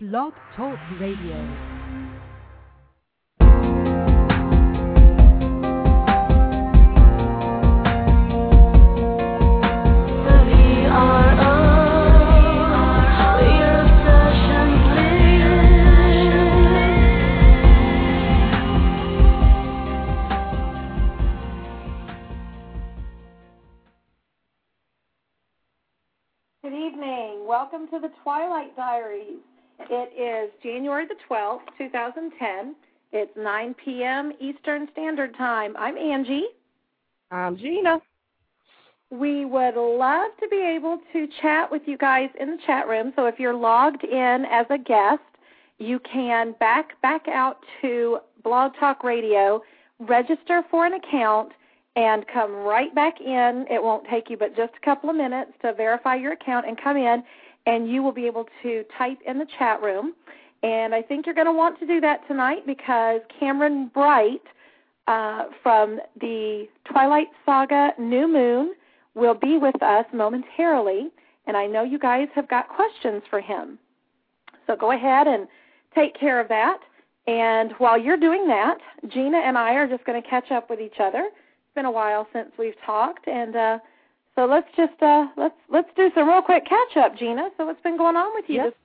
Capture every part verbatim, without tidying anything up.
Blog Talk Radio. Good evening. Welcome to the Twilight Diaries. It is January the twelfth, two thousand ten. It's nine p.m. Eastern Standard Time. I'm Angie. I'm Gina. We would love to be able to chat with you guys in the chat room. So if you're logged in as a guest, you can back back out to Blog Talk Radio, register for an account, and come right back in. It won't take you but just a couple of minutes to verify your account and come in, and you will be able to type in the chat room. And I think you're going to want to do that tonight because Cameron Bright uh, from the Twilight Saga New Moon will be with us momentarily, and I know you guys have got questions for him. So go ahead and take care of that. And while you're doing that, Gina and I are just going to catch up with each other. It's been a while since we've talked, and uh, so let's just uh, let's let's do some real quick catch up, Gina. So what's been going on with you? Yes. This-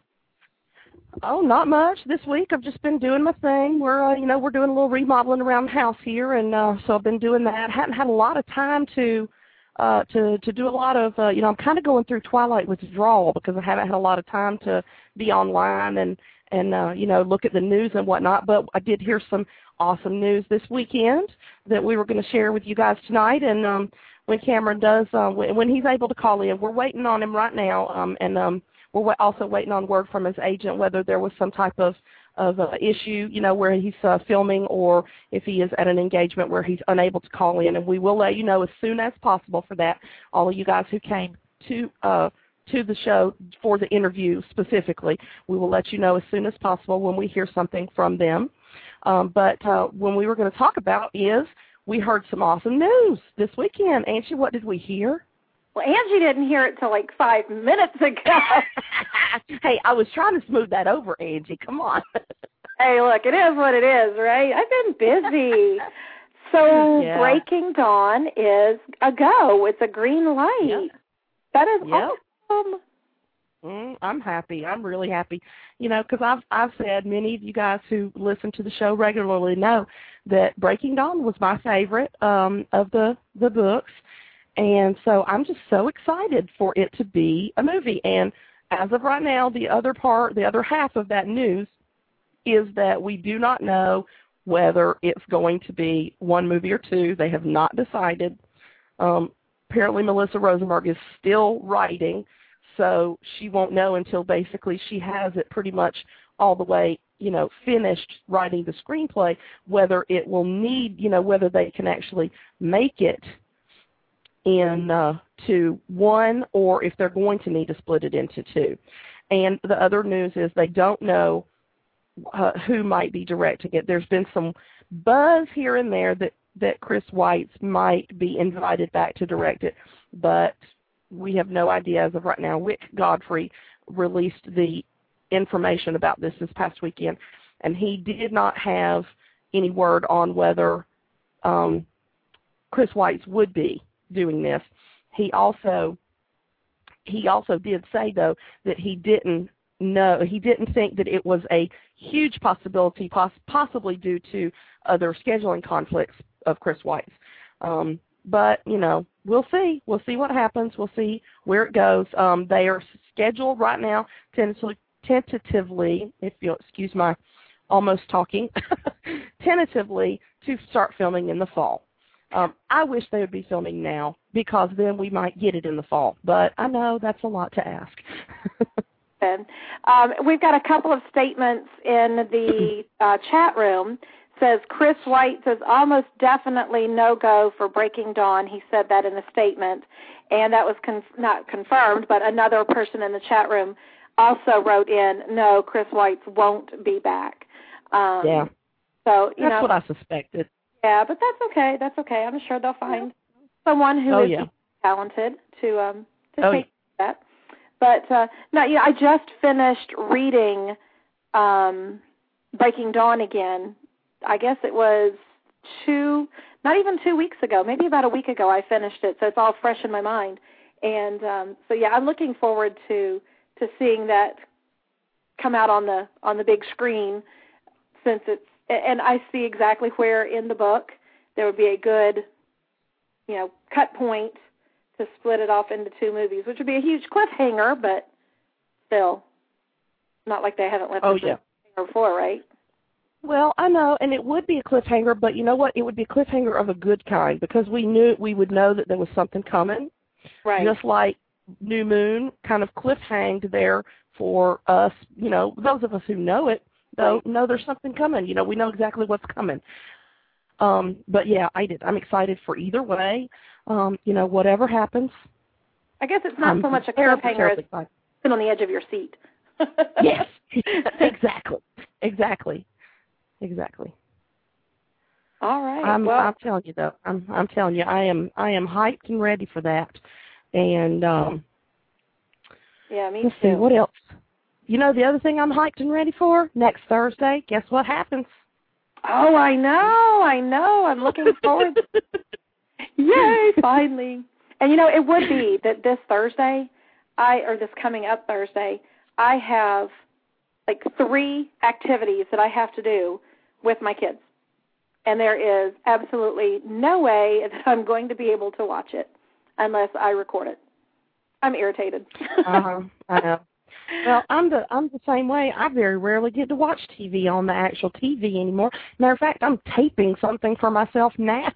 oh, not much this week. I've just been doing my thing. We're uh, you know we're doing a little remodeling around the house here, and uh, so I've been doing that. Hadn't had a lot of time to uh, to to do a lot of uh, you know I'm kind of going through Twilight withdrawal because I haven't had a lot of time to be online and and uh, you know look at the news and whatnot. But I did hear some awesome news this weekend that we were going to share with you guys tonight, and um, when Cameron does, uh, when, when he's able to call in, we're waiting on him right now, um, and um, we're wa- also waiting on word from his agent whether there was some type of, of uh, issue, you know, where he's uh, filming or if he is at an engagement where he's unable to call in, and we will let you know as soon as possible for that. All of you guys who came to uh, to the show for the interview specifically, we will let you know as soon as possible when we hear something from them. Um, but uh, when we were going to talk about is we heard some awesome news this weekend. Angie, what did we hear? well, Angie didn't hear it till like five minutes ago. Hey, I was trying to smooth that over, Angie. Come on. Hey, look, it is what it is, right? I've been busy. So yeah. Breaking Dawn is a go. It's a green light. Yep. That is Yep. awesome. Mm, I'm happy. I'm really happy. You know, because I've I've said many of you guys who listen to the show regularly know that Breaking Dawn was my favorite um, of the the books, and so I'm just so excited for it to be a movie. And as of right now, the other part, the other half of that news is that we do not know whether it's going to be one movie or two. They have not decided. Um, apparently, Melissa Rosenberg is still writing. So she won't know until basically she has it pretty much all the way, you know, finished writing the screenplay, whether it will need, you know, whether they can actually make it in uh, to one or if they're going to need to split it into two. And the other news is they don't know uh, who might be directing it. There's been some buzz here and there that, that Chris Weitz might be invited back to direct it, but we have no idea as of right now. Wick Godfrey released the information about this this past weekend, and he did not have any word on whether um, Chris Weitz would be doing this. He also he also did say though that he didn't know he didn't think that it was a huge possibility, poss- possibly due to other scheduling conflicts of Chris Weitz. Um, But, you know, we'll see. We'll see what happens. We'll see where it goes. Um, they are scheduled right now, tentatively, tentatively, if you'll excuse my almost talking, tentatively to start filming in the fall. Um, I wish they would be filming now because then we might get it in the fall. But I know that's a lot to ask. um, we've got a couple of statements in the uh, chat room. Says Chris Weitz says almost definitely no-go for Breaking Dawn. He said that in a statement, and that was con- not confirmed, but another person in the chat room also wrote in, no, Chris Weitz won't be back. Um, yeah, so you that's know, what I suspected. Yeah, but that's okay. That's okay. I'm sure they'll find someone who oh, is yeah. talented to um to oh, take that. But uh, no, you know, I just finished reading um, Breaking Dawn again. I guess it was two, not even two weeks ago, maybe about a week ago I finished it, so it's all fresh in my mind. And um, so, yeah, I'm looking forward to to seeing that come out on the on the big screen, since it's, and I see exactly where in the book there would be a good, you know, cut point to split it off into two movies, which would be a huge cliffhanger, but still, not like they haven't left oh, a yeah. cliffhanger before, right? Well, I know, and it would be a cliffhanger, but you know what? It would be a cliffhanger of a good kind, because we knew we would know that there was something coming. Right. Just like New Moon kind of cliffhanged there for us, you know, those of us who know it, though, right. know there's something coming. You know, we know exactly what's coming. Um, but, yeah, I did. I'm excited for either way. Um, you know, whatever happens. I guess it's not I'm so much a terribly, cliffhanger terribly as excited. sitting on the edge of your seat. Yes, exactly, exactly, exactly. All right. I'm, well, I'm telling you though, I'm, I'm telling you, I am, I am hyped and ready for that. And um, yeah, me let's too. see what else. You know, the other thing I'm hyped and ready for next Thursday. Guess what happens? Oh, I know, I know. I'm looking forward. Yay! Finally. And you know, it would be that this Thursday, I or this coming up Thursday, I have like three activities that I have to do with my kids. And there is absolutely no way that I'm going to be able to watch it unless I record it. I'm irritated. uh-huh, I know. Well, I'm the I'm the same way. I very rarely get to watch T V on the actual T V anymore. Matter of fact, I'm taping something for myself now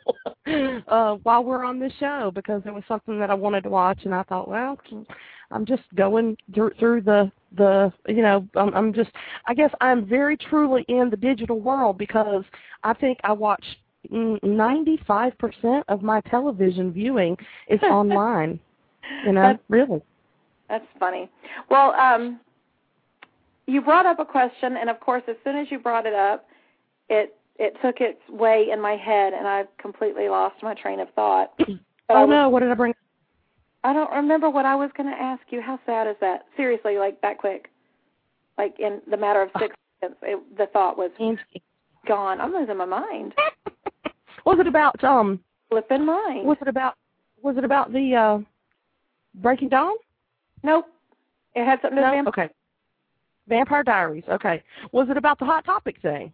uh, while we're on this show, because there was something that I wanted to watch, and I thought, well, I'm just going through, through the the you know I'm, I'm just I guess I'm very truly in the digital world, because I think I watch ninety-five percent of my television viewing is online. You know, That's, really. That's funny. Well, um, you brought up a question, and of course, as soon as you brought it up, it it took its way in my head, and I've completely lost my train of thought. But oh, was, no, what did I bring? I don't remember what I was going to ask you. How sad is that? Seriously, like that quick. Like in the matter of six seconds, it, the thought was Angie. gone. I'm losing my mind. Was it about, um... Flipping mind. Was it about, was it about the, uh, Breaking Dawn? Nope. It had something to do No? with Vampire. Okay. Vampire Diaries, okay. Was it about the Hot Topic thing?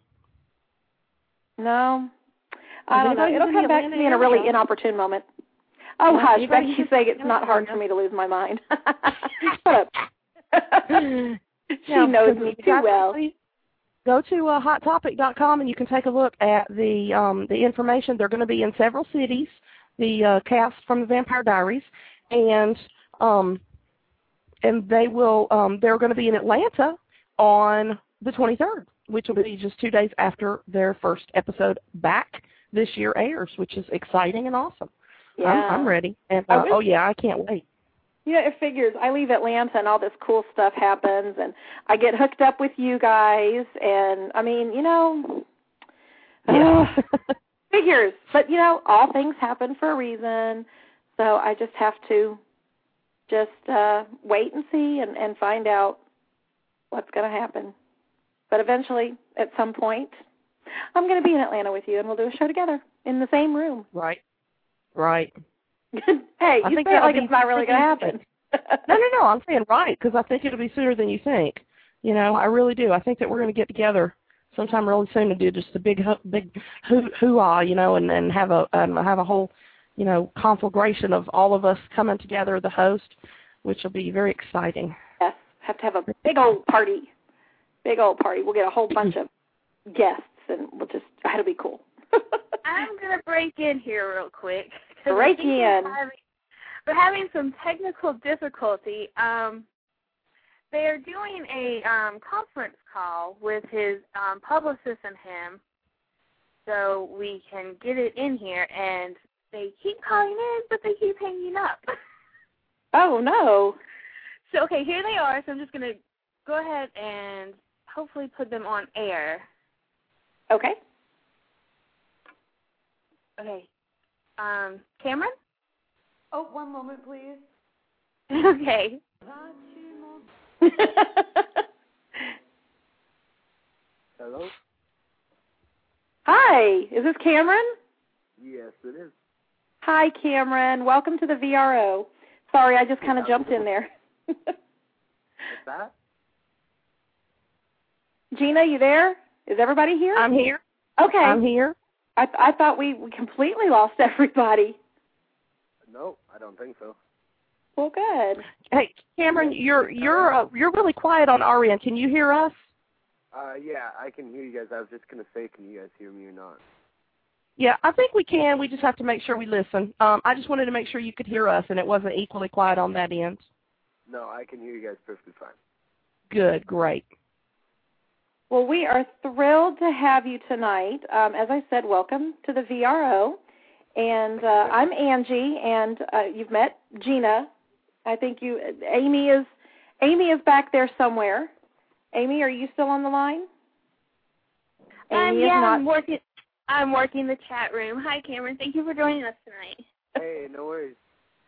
No. I Was don't know. anybody It'll in come the back to Atlanta me in a really area? inopportune moment. Oh, Yeah, hush. anybody Becky's in saying it's not hard California? for me to lose my mind. Shut up. She Now, knows me too well. Go to uh, hot topic dot com and you can take a look at the um, the information. They're going to be in several cities, the uh, cast from the Vampire Diaries, and um, and they will um, they're going to be in Atlanta on the twenty-third, which will be just two days after their first episode back this year airs, which is exciting and awesome. Yeah. I'm, I'm ready. And uh, wish- oh yeah, I can't wait. You know, it figures I leave Atlanta and all this cool stuff happens, and I get hooked up with you guys, and I mean, you know, Yeah. uh, figures. But you know, all things happen for a reason, so I just have to just uh, wait and see and, and find out what's going to happen. But eventually, at some point, I'm going to be in Atlanta with you, and we'll do a show together in the same room. Right. Right. Hey, I you think say it like that'll it's be not really going to happen. No, no, no. I'm saying right, because I think it'll be sooner than you think. You know, I really do. I think that we're going to get together sometime really soon to do just a big, big hoo hoo-ah, you know, and, and have a um, have a whole, you know, conflagration of all of us coming together, the host, which will be very exciting. Yes, have to have a big old party. Big old party. We'll get a whole bunch of guests, and we'll just, it'll be cool. I'm going to break in here real quick. Break in. We're having, we're having some technical difficulty. Um, they are doing a um, conference call with his um, publicist and him, so we can get it in here, and they keep calling in, but they keep hanging up. Oh, no. So, okay, here they are, so I'm just going to go ahead and hopefully put them on air. Okay. Okay. Um, Cameron? Oh, one moment, please. Okay. Hello? Hi, is this Cameron? Yes, it is. Hi, Cameron. Welcome to the V R O. Sorry, I just kind of jumped in there. What's that? Gina, you there? Is everybody here? I'm here. Okay. I'm here. I, I thought we completely lost everybody. No, I don't think so. Well, good. Hey, Cameron, you're you're uh, you're really quiet on our end. Can you hear us? Uh, yeah, I can hear you guys. I was just going to say, can you guys hear me or not? Yeah, I think we can. We just have to make sure we listen. Um, I just wanted to make sure you could hear us and it wasn't equally quiet on that end. No, I can hear you guys perfectly fine. Good, great. Well, we are thrilled to have you tonight. Um, as I said, welcome to the V R O. And uh, I'm Angie, and uh, you've met Gina. I think you, Amy is, Amy is back there somewhere. Amy, are you still on the line? Um, Amy yeah, is not. I'm working. I'm working the chat room. Hi, Cameron. Thank you for joining us tonight. Hey, no worries.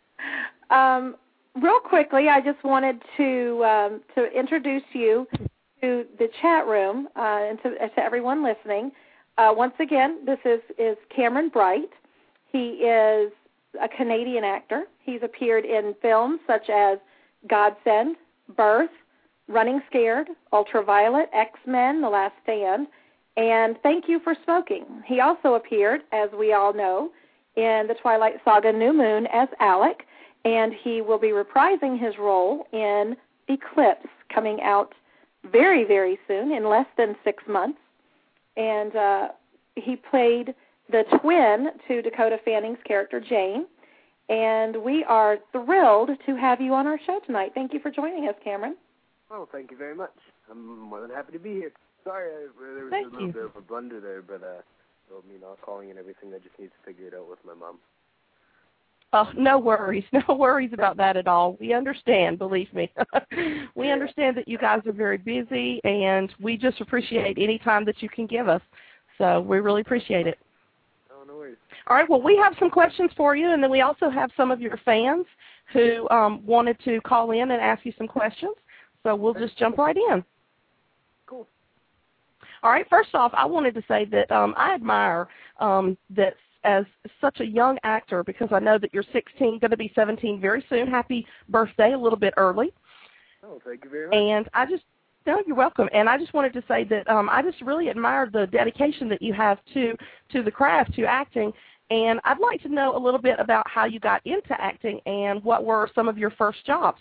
Um, real quickly, I just wanted to um, to introduce you to the chat room uh, and to, to everyone listening. Uh, once again, this is, is Cameron Bright. He is a Canadian actor. He's appeared in films such as Godsend, Birth, Running Scared, Ultraviolet, X-Men, The Last Stand, and Thank You for Smoking. He also appeared, as we all know, in the Twilight Saga New Moon as Alec, and he will be reprising his role in Eclipse, coming out very, very soon, in less than six months. And uh, he played the twin to Dakota Fanning's character, Jane. And we are thrilled to have you on our show tonight. Thank you for joining us, Cameron. Oh, thank you very much. I'm more than happy to be here. Sorry, I, there was Thank a little you. bit of a blunder there, but uh, told me not calling and everything. I just need to figure it out with my mom. Oh, no worries. No worries about that at all. We understand, believe me. We Yeah. understand that you guys are very busy, and we just appreciate any time that you can give us. So we really appreciate it. Oh, no worries. All right, well, we have some questions for you, and then we also have some of your fans who um, wanted to call in and ask you some questions. So we'll just jump right in. Cool. All right, first off, I wanted to say that um, I admire um, that as such a young actor, because I know that you're sixteen, going to be seventeen very soon. Happy birthday, a little bit early. Oh, thank you very much. And I just, no, you're welcome. And I just wanted to say that um, I just really admire the dedication that you have to, to the craft, to acting. And I'd like to know a little bit about how you got into acting and what were some of your first jobs.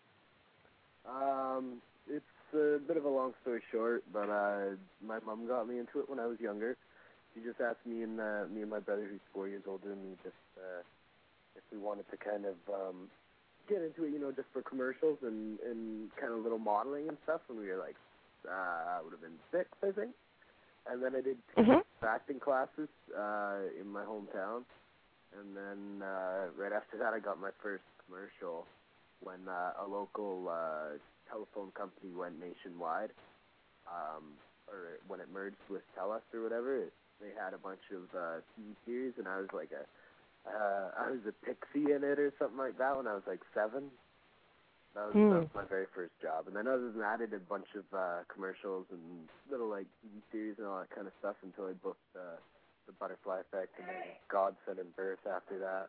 Um, it's a bit of a long story short, but uh, my mom got me into it when I was younger. She just asked me and uh, me and my brother, who's four years older than me, just uh, if we wanted to kind of um, get into it, you know, just for commercials and, and kind of little modeling and stuff. When we were like, uh, I would have been six, I think. And then I did Mm-hmm. acting classes uh, in my hometown. And then uh, right after that, I got my first commercial when uh, a local uh, telephone company went nationwide, um, or when it merged with TELUS or whatever. It, they had a bunch of uh, T V series, and I was like a, uh, I was a pixie in it or something like that when I was like seven. That was, Mm. that was my very first job. And then other than that, I did a bunch of uh, commercials and little like T V series and all that kind of stuff until I booked uh, the Butterfly Effect and then Godsend and Birth after that.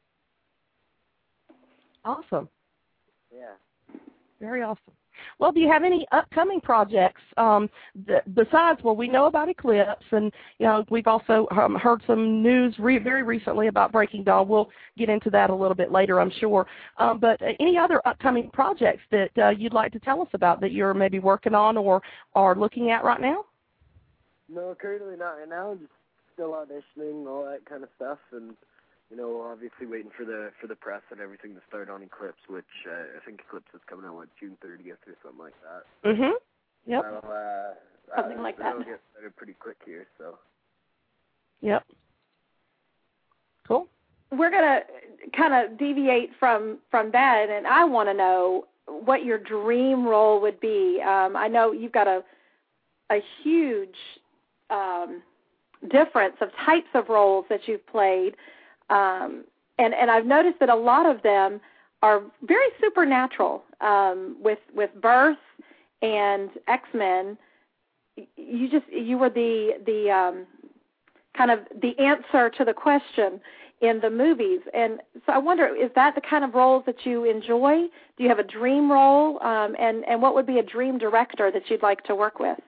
Awesome. Yeah. Very awesome. Well, do you have any upcoming projects um, th- besides, well, we know about Eclipse, and, you know, we've also um, heard some news re- very recently about Breaking Dawn. We'll get into that a little bit later, I'm sure. Um, but uh, any other upcoming projects that uh, you'd like to tell us about that you're maybe working on or are looking at right now? No, currently not right now. Just still auditioning, all that kind of stuff, and you know, obviously waiting for the for the press and everything to start on Eclipse, which uh, I think Eclipse is coming out what June thirtieth or something like that. Mm-hmm. Yep. That'll, uh, Something uh, like that'll that. get started pretty quick here, so. Yep. Cool. We're going to kind of deviate from, from that, and I want to know what your dream role would be. Um, I know you've got a a huge um, difference of types of roles that you've played, um, and, and I've noticed that a lot of them are very supernatural. Um, with, with Birth and X-Men, you just you were the the um, kind of the answer to the question in the movies. And so I wonder, is that the kind of roles that you enjoy? Do you have a dream role? Um, and, and what would be a dream director that you'd like to work with?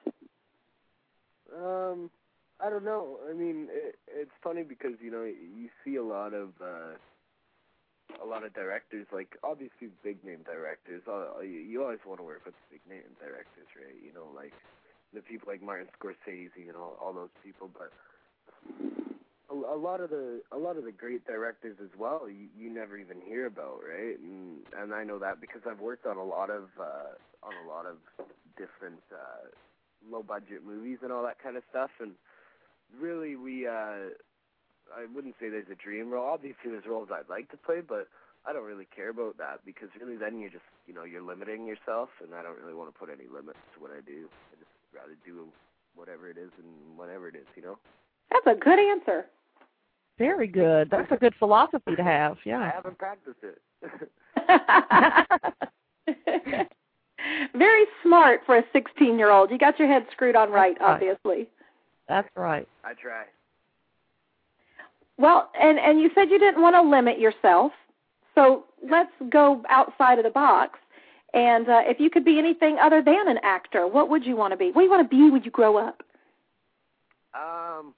Um, I don't know. I mean, it, it's funny because, you know, you see a lot of uh, a lot of directors, like obviously big name directors. Uh, you, you always want to work with big name directors, right? You know, like the people like Martin Scorsese and all, all those people. But a, a lot of the a lot of the great directors as well, you, you never even hear about, right? And and I know that because I've worked on a lot of uh, on a lot of different uh, low budget movies and all that kind of stuff. And really, we uh, I wouldn't say there's a dream role. Obviously, there's roles I'd like to play, but I don't really care about that because really, then you're just you know you're limiting yourself, and I don't really want to put any limits to what I do. I just rather do whatever it is and whenever it is, you know. That's a good answer. Very good. That's a good philosophy to have. Yeah. I haven't practiced it. Very smart for a sixteen-year-old. You got your head screwed on right, That's right. obviously. That's right. I try. Well, and, and you said you didn't want to limit yourself, so let's go outside of the box. And uh, if you could be anything other than an actor, what would you want to be? What do you want to be when you grow up? Um,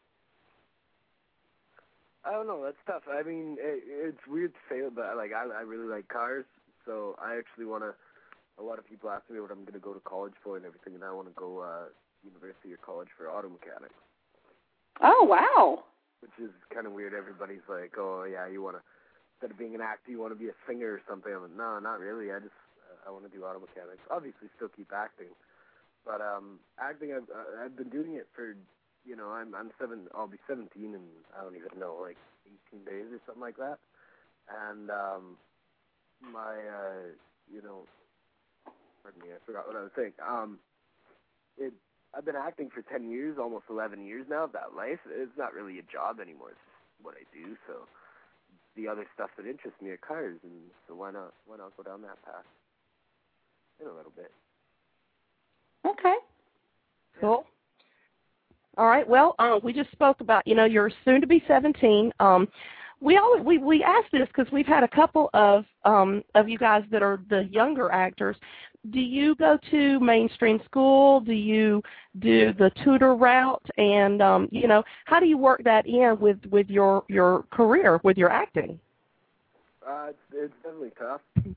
I don't know. That's tough. I mean, it, it's weird to say, but like I, I really like cars, so I actually want to. A lot of people ask me what I'm going to go to college for and everything, and I want to go uh, university or college for auto mechanics. Oh, wow. Which is kind of weird. Everybody's like, oh, yeah, you want to, instead of being an actor, you want to be a singer or something. I'm like, no, not really. I just, uh, I want to do auto mechanics. Obviously, still keep acting. But um, acting, I've, uh, I've been doing it for, you know, I'm I'm seven, I'll be seventeen in, I don't even know, like eighteen days or something like that. And um, my, uh, you know, pardon me, I forgot what I was saying. Um, it, I've been acting for ten years, almost eleven years now of that life. It's not really a job anymore. It's just what I do. So the other stuff that interests me are cars, and so why not, why not go down that path in a little bit. Okay. Cool. All right. Well, uh, we just spoke about, you know, you're soon to be seventeen. Um, we all we we asked this because we've had a couple of um, of you guys that are the younger actors. Do you go to mainstream school? Do you do the tutor route? And um, you know, how do you work that in with, with your your career, with your acting? Uh, it's, it's definitely tough.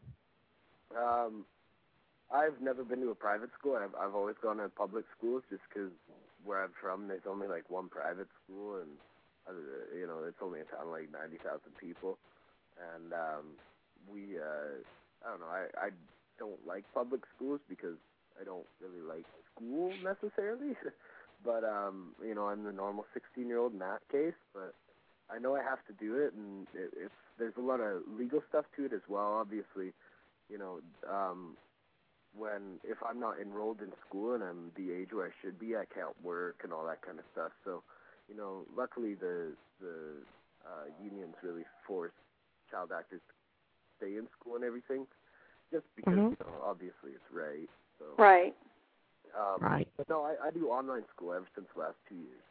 Um, I've never been to a private school. I've I've always gone to public schools just because where I'm from, there's only like one private school, and uh, you know it's only a town of like ninety thousand people, and um, we uh, I don't know I I don't like public schools because I don't really like school necessarily, but um, you know I'm the normal sixteen year old in that case, but I know I have to do it, and it, it's there's a lot of legal stuff to it as well. Obviously, you know. Um, when if I'm not enrolled in school and I'm the age where I should be, I can't work and all that kind of stuff. So, you know, luckily the the uh, unions really force child actors to stay in school and everything, just because Mm-hmm. you know obviously it's right. So, Right. Um, Right. But no, I, I do online school ever since the last two years.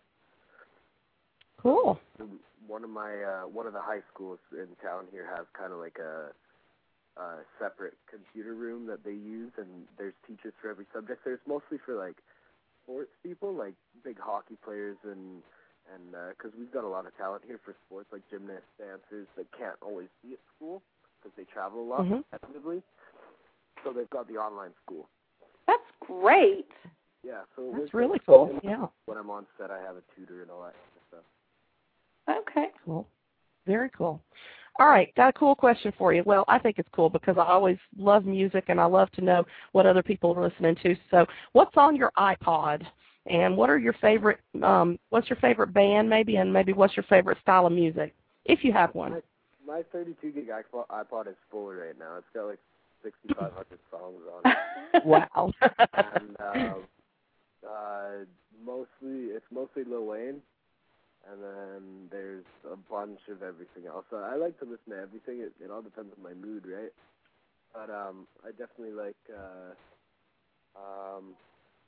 Cool. So one of my uh, one of the high schools in town here has kind of like a Uh, separate computer room that they use, and there's teachers for every subject. There's mostly for like sports people, like big hockey players, and and because uh, we've got a lot of talent here for sports, like gymnasts, dancers that can't always be at school because they travel a lot Mm-hmm. competitively. So they've got the online school. That's great. Yeah, so That's really cool. Yeah. When I'm on set, I have a tutor and all that kind of stuff. Okay. Cool. Very cool. All right, got a cool question for you. Well, I think it's cool because I always love music and I love to know what other people are listening to. So what's on your iPod? And what are your favorite, um, what's your favorite band maybe, and maybe what's your favorite style of music, if you have one? My, my thirty-two gig iPod is full right now. It's got like sixty-five hundred songs on it. Wow. And um, uh, mostly, it's mostly Lil Wayne. And then there's a bunch of everything else. So I like to listen to everything. It, it all depends on my mood, right? But um, I definitely like uh, um,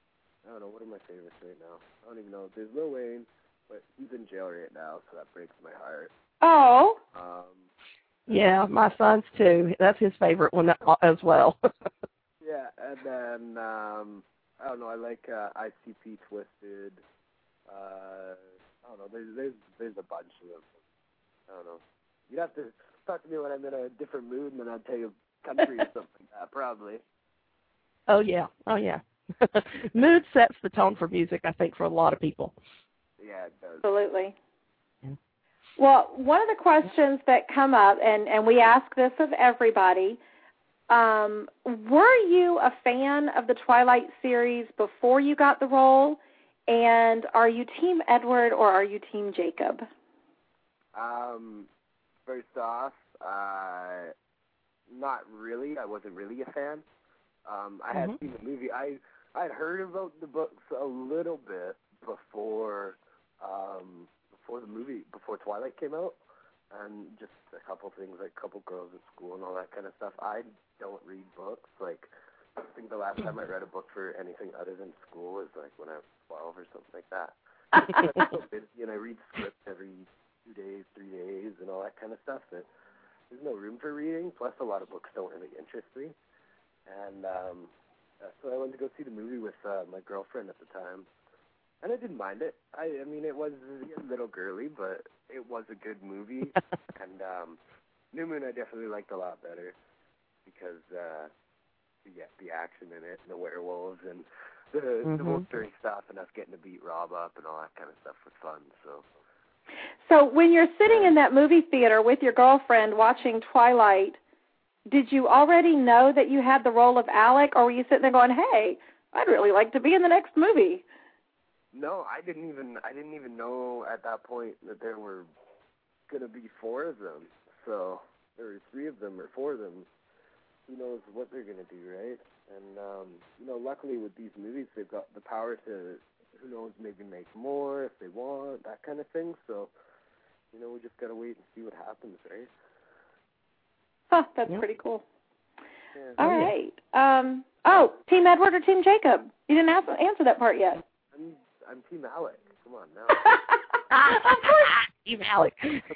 I don't know, what are my favorites right now? I don't even know. There's Lil Wayne, but he's in jail right now, so that breaks my heart. Oh. Um, yeah, my son's too. That's his favorite one as well. yeah, and then, um, I don't know, I like uh, I C P Twisted. Uh, I don't know, there's, there's, there's a bunch of them. I don't know. You'd have to talk to me when I'm in a different mood, and then I'd tell you country or something like that, probably. Oh, yeah. Oh, yeah. Mood sets the tone for music, I think, for a lot of people. Yeah, it does. Absolutely. Yeah. Well, one of the questions that come up, and, and we ask this of everybody, um, were you a fan of the Twilight series before you got the role? And are you Team Edward or are you Team Jacob? Um, first off, uh, not really. I wasn't really a fan. Um, I had mm-hmm. seen the movie. I I'd heard about the books a little bit before um, before the movie, before Twilight came out, and just a couple things like couple girls at school and all that kind of stuff. I don't read books. Like, I think the last time I read a book for anything other than school was like when I was twelve or something like that. I'm so busy, and I read scripts every two days, three days, and all that kind of stuff. That there's no room for reading. Plus, a lot of books don't really interest me. And um, uh, so I went to go see the movie with uh, my girlfriend at the time, and I didn't mind it. I, I mean, it was a little girly, but it was a good movie. And um, New Moon I definitely liked a lot better because uh, yeah, the action in it, and the werewolves, and the, mm-hmm. the monster stuff, and us getting to beat Rob up and all that kind of stuff was fun. So. So when you're sitting in that movie theater with your girlfriend watching Twilight, did you already know that you had the role of Alec, or were you sitting there going, "Hey, I'd really like to be in the next movie"? No, I didn't even I didn't even know at that point that there were gonna be four of them. So there were three of them or four of them. Who knows what they're gonna do, right? And um, you know, luckily with these movies, they've got the power to, who knows, maybe make more if they want, that kind of thing. So, you know, we just gotta wait and see what happens, right? Huh, that's yep. pretty cool. Yeah. All oh, right. Yeah. Um, oh, Team Edward or Team Jacob? You didn't ask, answer that part yet. I'm, I'm Team Alec. Come on now. Team Alec.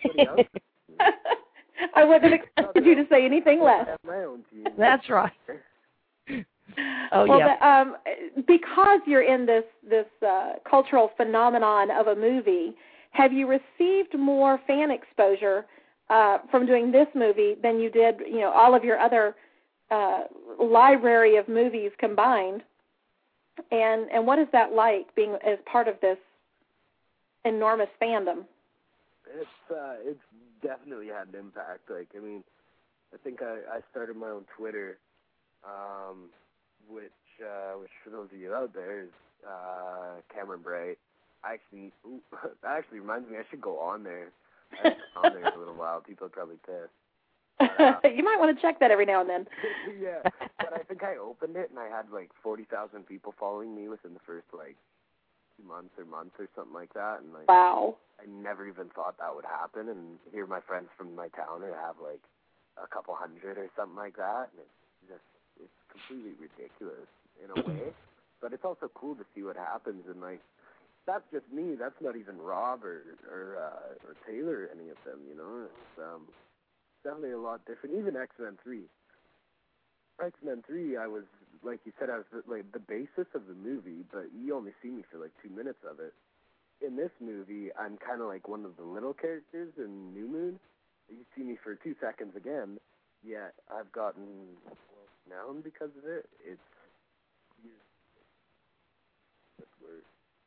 I wouldn't have expected you to say anything less. I have my own team. That's right. Oh, well, yeah. The, um, because you're in this, this uh, cultural phenomenon of a movie, have you received more fan exposure Uh, from doing this movie than you did, you know, all of your other uh, library of movies combined? And and what is that like, being as part of this enormous fandom? It's uh, it's definitely had an impact. Like, I mean, I think I, I started my own Twitter, um, which uh, which for those of you out there is uh, Cameron Bright. I actually, ooh, that actually reminds me, I should go on there. I've been on there for a little while. People are probably pissed. But, uh, you might want to check that every now and then. Yeah, but I think I opened it, and I had like forty thousand people following me within the first like two months or month or something like that. And like, wow. I never even thought that would happen. And here my friends from my town who have like a couple hundred or something like that. And it's just, it's completely ridiculous in a way. But it's also cool to see what happens, and like, that's just me. That's not even Rob or or, uh, or Taylor or any of them, you know. It's um, definitely a lot different. Even X-Men three. X-Men three, I was, like you said, I was like the basis of the movie, but you only see me for like two minutes of it. In this movie, I'm kind of like one of the little characters in New Moon. You see me for two seconds again, yet I've gotten known because of it. It's that's weird.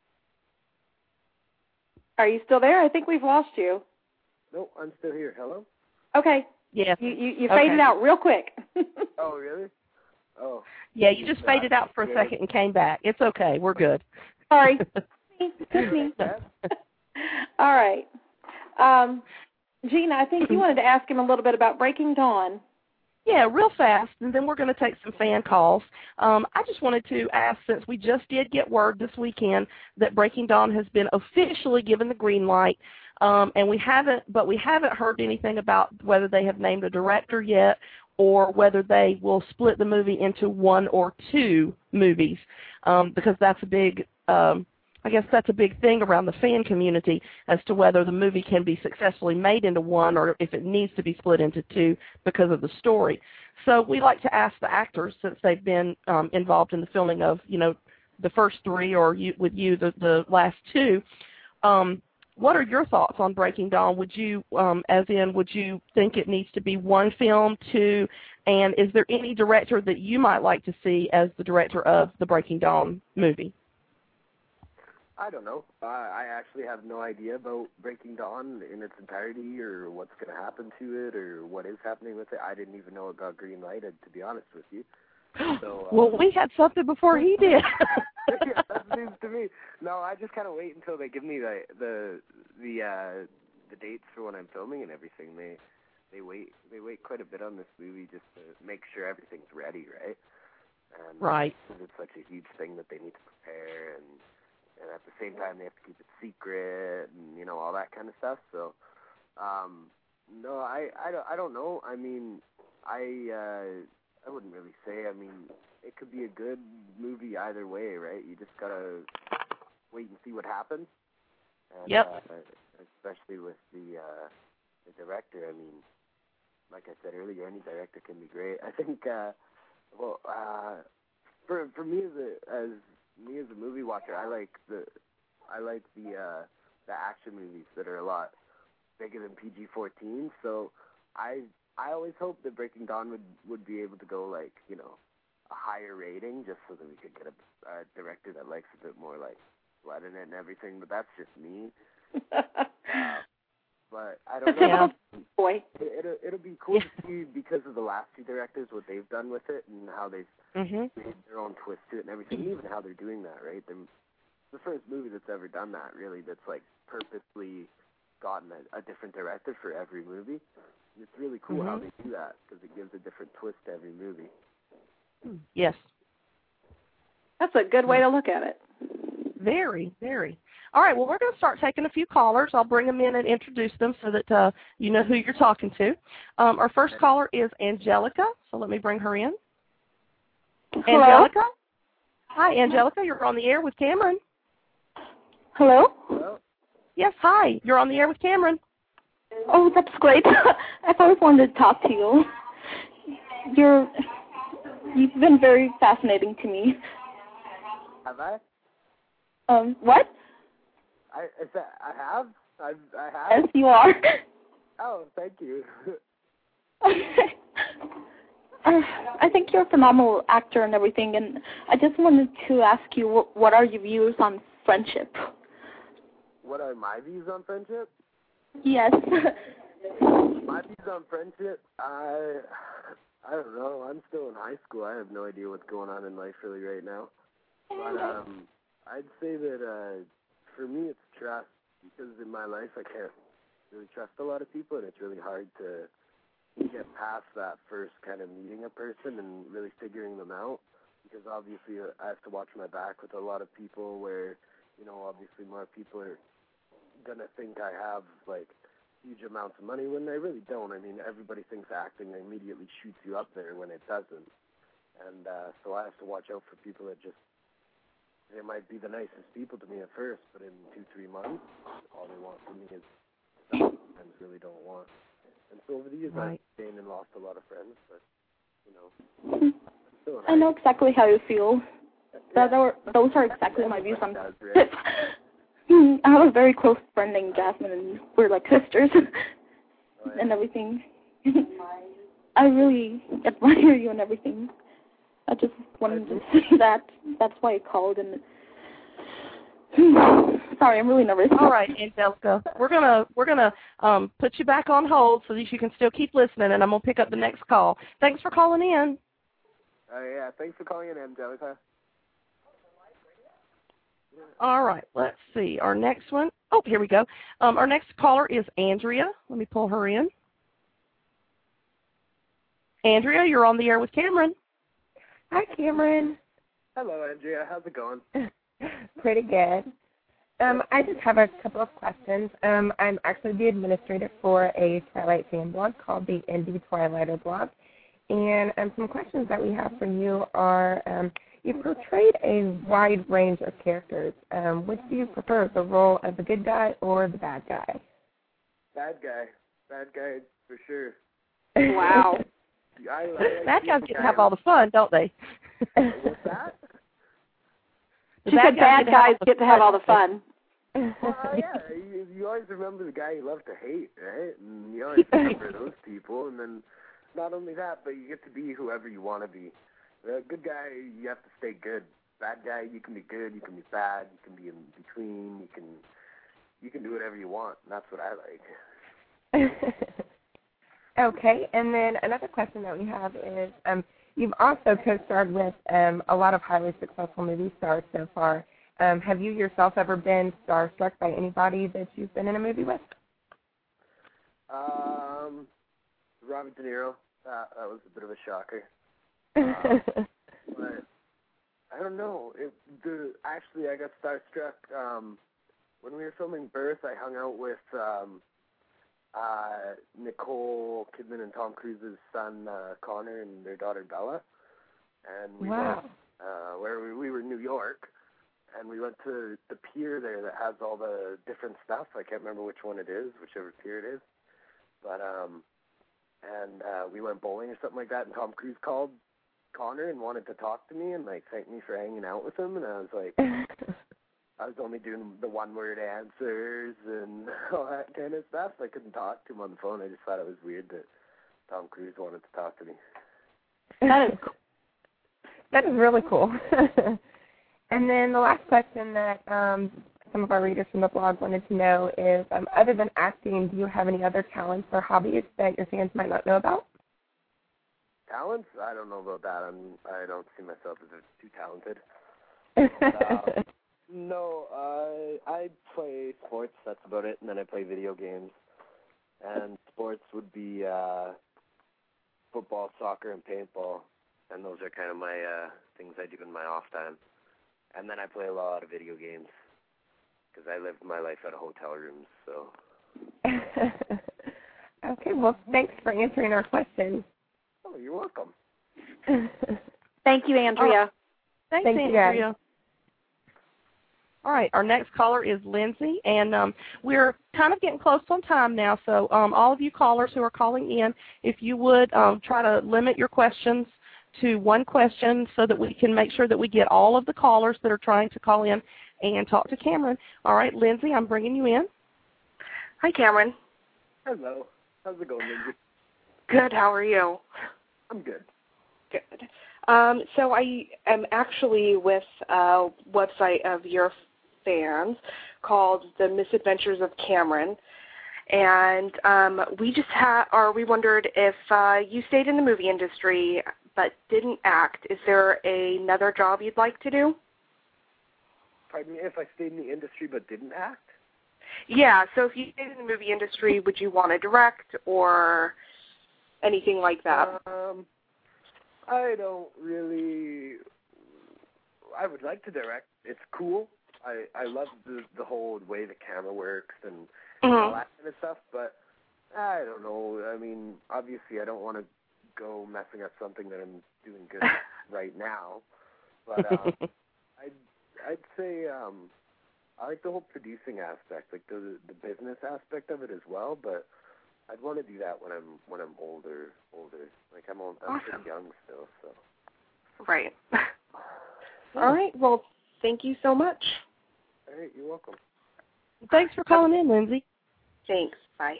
Are you still there? I think we've lost you. No, I'm still here. Hello? Okay. Yeah. You you, you okay. faded out real quick. Oh, really? Oh. Yeah, you just faded out for a second and came back. It's okay. We're good. Sorry. It's me. All right. Um, Gina, I think you wanted to ask him a little bit about Breaking Dawn. Yeah, real fast, and then we're going to take some fan calls. Um, I just wanted to ask, since we just did get word this weekend that Breaking Dawn has been officially given the green light, um, and we haven't, but we haven't heard anything about whether they have named a director yet, or whether they will split the movie into one or two movies, um, because that's a big, um, I guess that's a big thing around the fan community as to whether the movie can be successfully made into one or if it needs to be split into two because of the story. So we like to ask the actors, since they've been um, involved in the filming of, you know, the first three, or you, with you, the, the last two, um, what are your thoughts on Breaking Dawn? Would you, um, as in, would you think it needs to be one film, two, and is there any director that you might like to see as the director of the Breaking Dawn movie? I don't know. Uh, I actually have no idea about Breaking Dawn in its entirety, or what's going to happen to it, or what is happening with it. I didn't even know it got green lighted, to be honest with you. So, uh, well, we had something before he did. Yeah, that's news to me. No, I just kind of wait until they give me the the the uh, the dates for when I'm filming and everything. They they wait they wait quite a bit on this movie just to make sure everything's ready, right? And, right. Because it's such a huge thing that they need to prepare, and and at the same time they have to keep it secret, and you know, all that kind of stuff. So, um, no, I I don't I don't know. I mean, I. Uh, I wouldn't really say. I mean, it could be a good movie either way, right? You just gotta wait and see what happens. And, yep. Uh, especially with the uh, the director. I mean, like I said earlier, any director can be great. I think. Uh, well, uh, for for me as a as me as a movie watcher, I like the I like the uh, the action movies that are a lot bigger than P G fourteen. So I. I always hoped that Breaking Dawn would, would be able to go, like, you know, a higher rating, just so that we could get a, a director that likes a bit more, like, blood in it and everything, but that's just me. uh, but I don't know. Yeah. Boy. It, it'll, it'll be cool to see, because of the last two directors, what they've done with it and how they've mm-hmm. made their own twist to it and everything, and even how they're doing that, right? They're the first movie that's ever done that, really, that's, like, purposely gotten a, a different director for every movie. It's really cool mm-hmm. how they do that, because it gives a different twist to every movie. Yes. That's a good way to look at it. Very, very. All right, well, we're going to start taking a few callers. I'll bring them in and introduce them so that uh, you know who you're talking to. Um, our first caller is Angelica, so let me bring her in. Hello? Angelica? Hi, Angelica. You're on the air with Cameron. Hello? Hello? Yes, hi. You're on the air with Cameron. Oh, that's great. I've always wanted to talk to you. You're, you've been very fascinating to me. Have I? Um, what? I is that, I have? I've, I have? Yes, you are. Oh, thank you. uh, I think you're a phenomenal actor and everything, and I just wanted to ask you, what, what are your views on friendship? What are my views on friendship? Yes. My views on friendship, I, I don't know. I'm still in high school. I have no idea what's going on in life really right now. But um, I'd say that uh, for me it's trust, because in my life I can't really trust a lot of people, and it's really hard to get past that first kind of meeting a person and really figuring them out, because obviously I have to watch my back with a lot of people where, you know, obviously more people are gonna think I have like huge amounts of money when they really don't. I mean, everybody thinks acting immediately shoots you up there when it doesn't, and uh, so I have to watch out for people that just, they might be the nicest people to me at first, but in two three months all they want from me is stuff I sometimes really don't want. And so over the years right. I've gained and lost a lot of friends, but you know, still I know exactly how you feel. yeah. That are, those are exactly my views on does, right? I have a very close friend named Jasmine, and we're like sisters Oh, yeah. and everything. I really admire you and everything. I just wanted to say that. That's why I called. And sorry, I'm really nervous. All right, Angelica, we're gonna we're gonna um, put you back on hold so that you can still keep listening, and I'm gonna pick up the next call. Thanks for calling in. Oh uh, yeah, thanks for calling in, Angelica. All right, let's see. Our next one, oh, here we go. Um, our next caller is Andrea. Let me pull her in. Andrea, you're on the air with Cameron. Hi, Cameron. Hello, Andrea. How's it going? Pretty good. Um, I just have a couple of questions. Um, I'm actually the administrator for a Twilight fan blog called the Indie Twilighter blog, And um, some questions that we have for you are, um, you portrayed a wide range of characters. Um, which do you prefer, the role of the good guy or the bad guy? Bad guy. Bad guy for sure. Wow. I, I like Bad guys the get to guy have all the fun, don't they? What's that? The She said bad guys get to have all the fun. Well, yeah, you, you always remember the guy you love to hate, right? And you always remember those people. And then not only that, but you get to be whoever you want to be. The good guy, you have to stay good. Bad guy, you can be good, you can be bad, you can be in between, you can you can do whatever you want. And that's what I like. Okay, and then another question that we have is, um, you've also co-starred with um, a lot of highly successful movie stars so far. Um, have you yourself ever been starstruck by anybody that you've been in a movie with? Um, Robert De Niro. That, that was a bit of a shocker. Um, but I don't know. It, the, actually, I got starstruck um, when we were filming Birth. I hung out with um, uh, Nicole Kidman and Tom Cruise's son uh, Connor and their daughter Bella, and we Wow. went uh, where we, we were in New York. And we went to the pier there that has all the different stuff. I can't remember which one it is, whichever pier it is. But, um, and uh, we went bowling or something like that, and Tom Cruise called Connor and wanted to talk to me and, like, thank me for hanging out with him. And I was like, I was only doing the one-word answers and all that kind of stuff. I couldn't talk to him on the phone. I just thought it was weird that Tom Cruise wanted to talk to me. That is cool. That is really cool. And then the last question that um, some of our readers from the blog wanted to know is, um, other than acting, do you have any other talents or hobbies that your fans might not know about? Talents? I don't know about that. I'm, I don't see myself as too talented. uh, no, uh, I play sports. That's about it. And then I play video games. And sports would be uh, football, soccer, and paintball. And those are kind of my uh, things I do in my off time. And then I play a lot of video games because I lived my life out of hotel rooms. So. Okay, well, thanks for answering our questions. Oh, you're welcome. Thank you, Andrea. Oh, thanks, Thank you, Andrea. guys. All right, our next caller is Lindsay, and um, we're kind of getting close on time now, so um, all of you callers who are calling in, if you would um, try to limit your questions to one question so that we can make sure that we get all of the callers that are trying to call in and talk to Cameron. All right, Lindsay, I'm bringing you in. Hi, Cameron. Hello. How's it going, Lindsay? Good. How are you? I'm good. Good. Um, so I am actually with a website of your fans called The Misadventures of Cameron, and um, we just had, or we wondered if uh, you stayed in the movie industry but didn't act. Is there another job you'd like to do? Pardon me, if I stayed in the industry but didn't act? Yeah, so if you stayed in the movie industry, would you want to direct or anything like that? Um, I don't really, I would like to direct. It's cool. I, I love the, the whole way the camera works and Mm-hmm. all that kind of stuff, but I don't know. I mean, obviously I don't want to go messing up something that I'm doing good right now, but um, I'd, I'd say um, I like the whole producing aspect, like the the business aspect of it as well, but I'd want to do that when I'm when I'm older, older. Like I'm, old, I'm Awesome. pretty young still, so. Right. All right. Well, thank you so much. All right, you're welcome. Thanks for calling in, Lindsay. Thanks. Bye.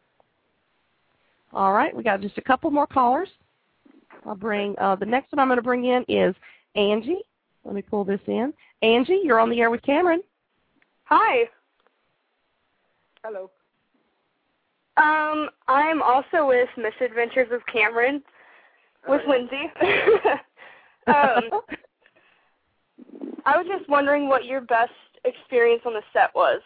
All right, we got just a couple more callers. I'll bring, uh, the next one I'm going to bring in is Angie. Let me pull this in. Angie, you're on the air with Cameron. Hi. Hello. Um, I'm also with Misadventures of Cameron with Hi. Lindsay. um, I was just wondering what your best experience on the set was.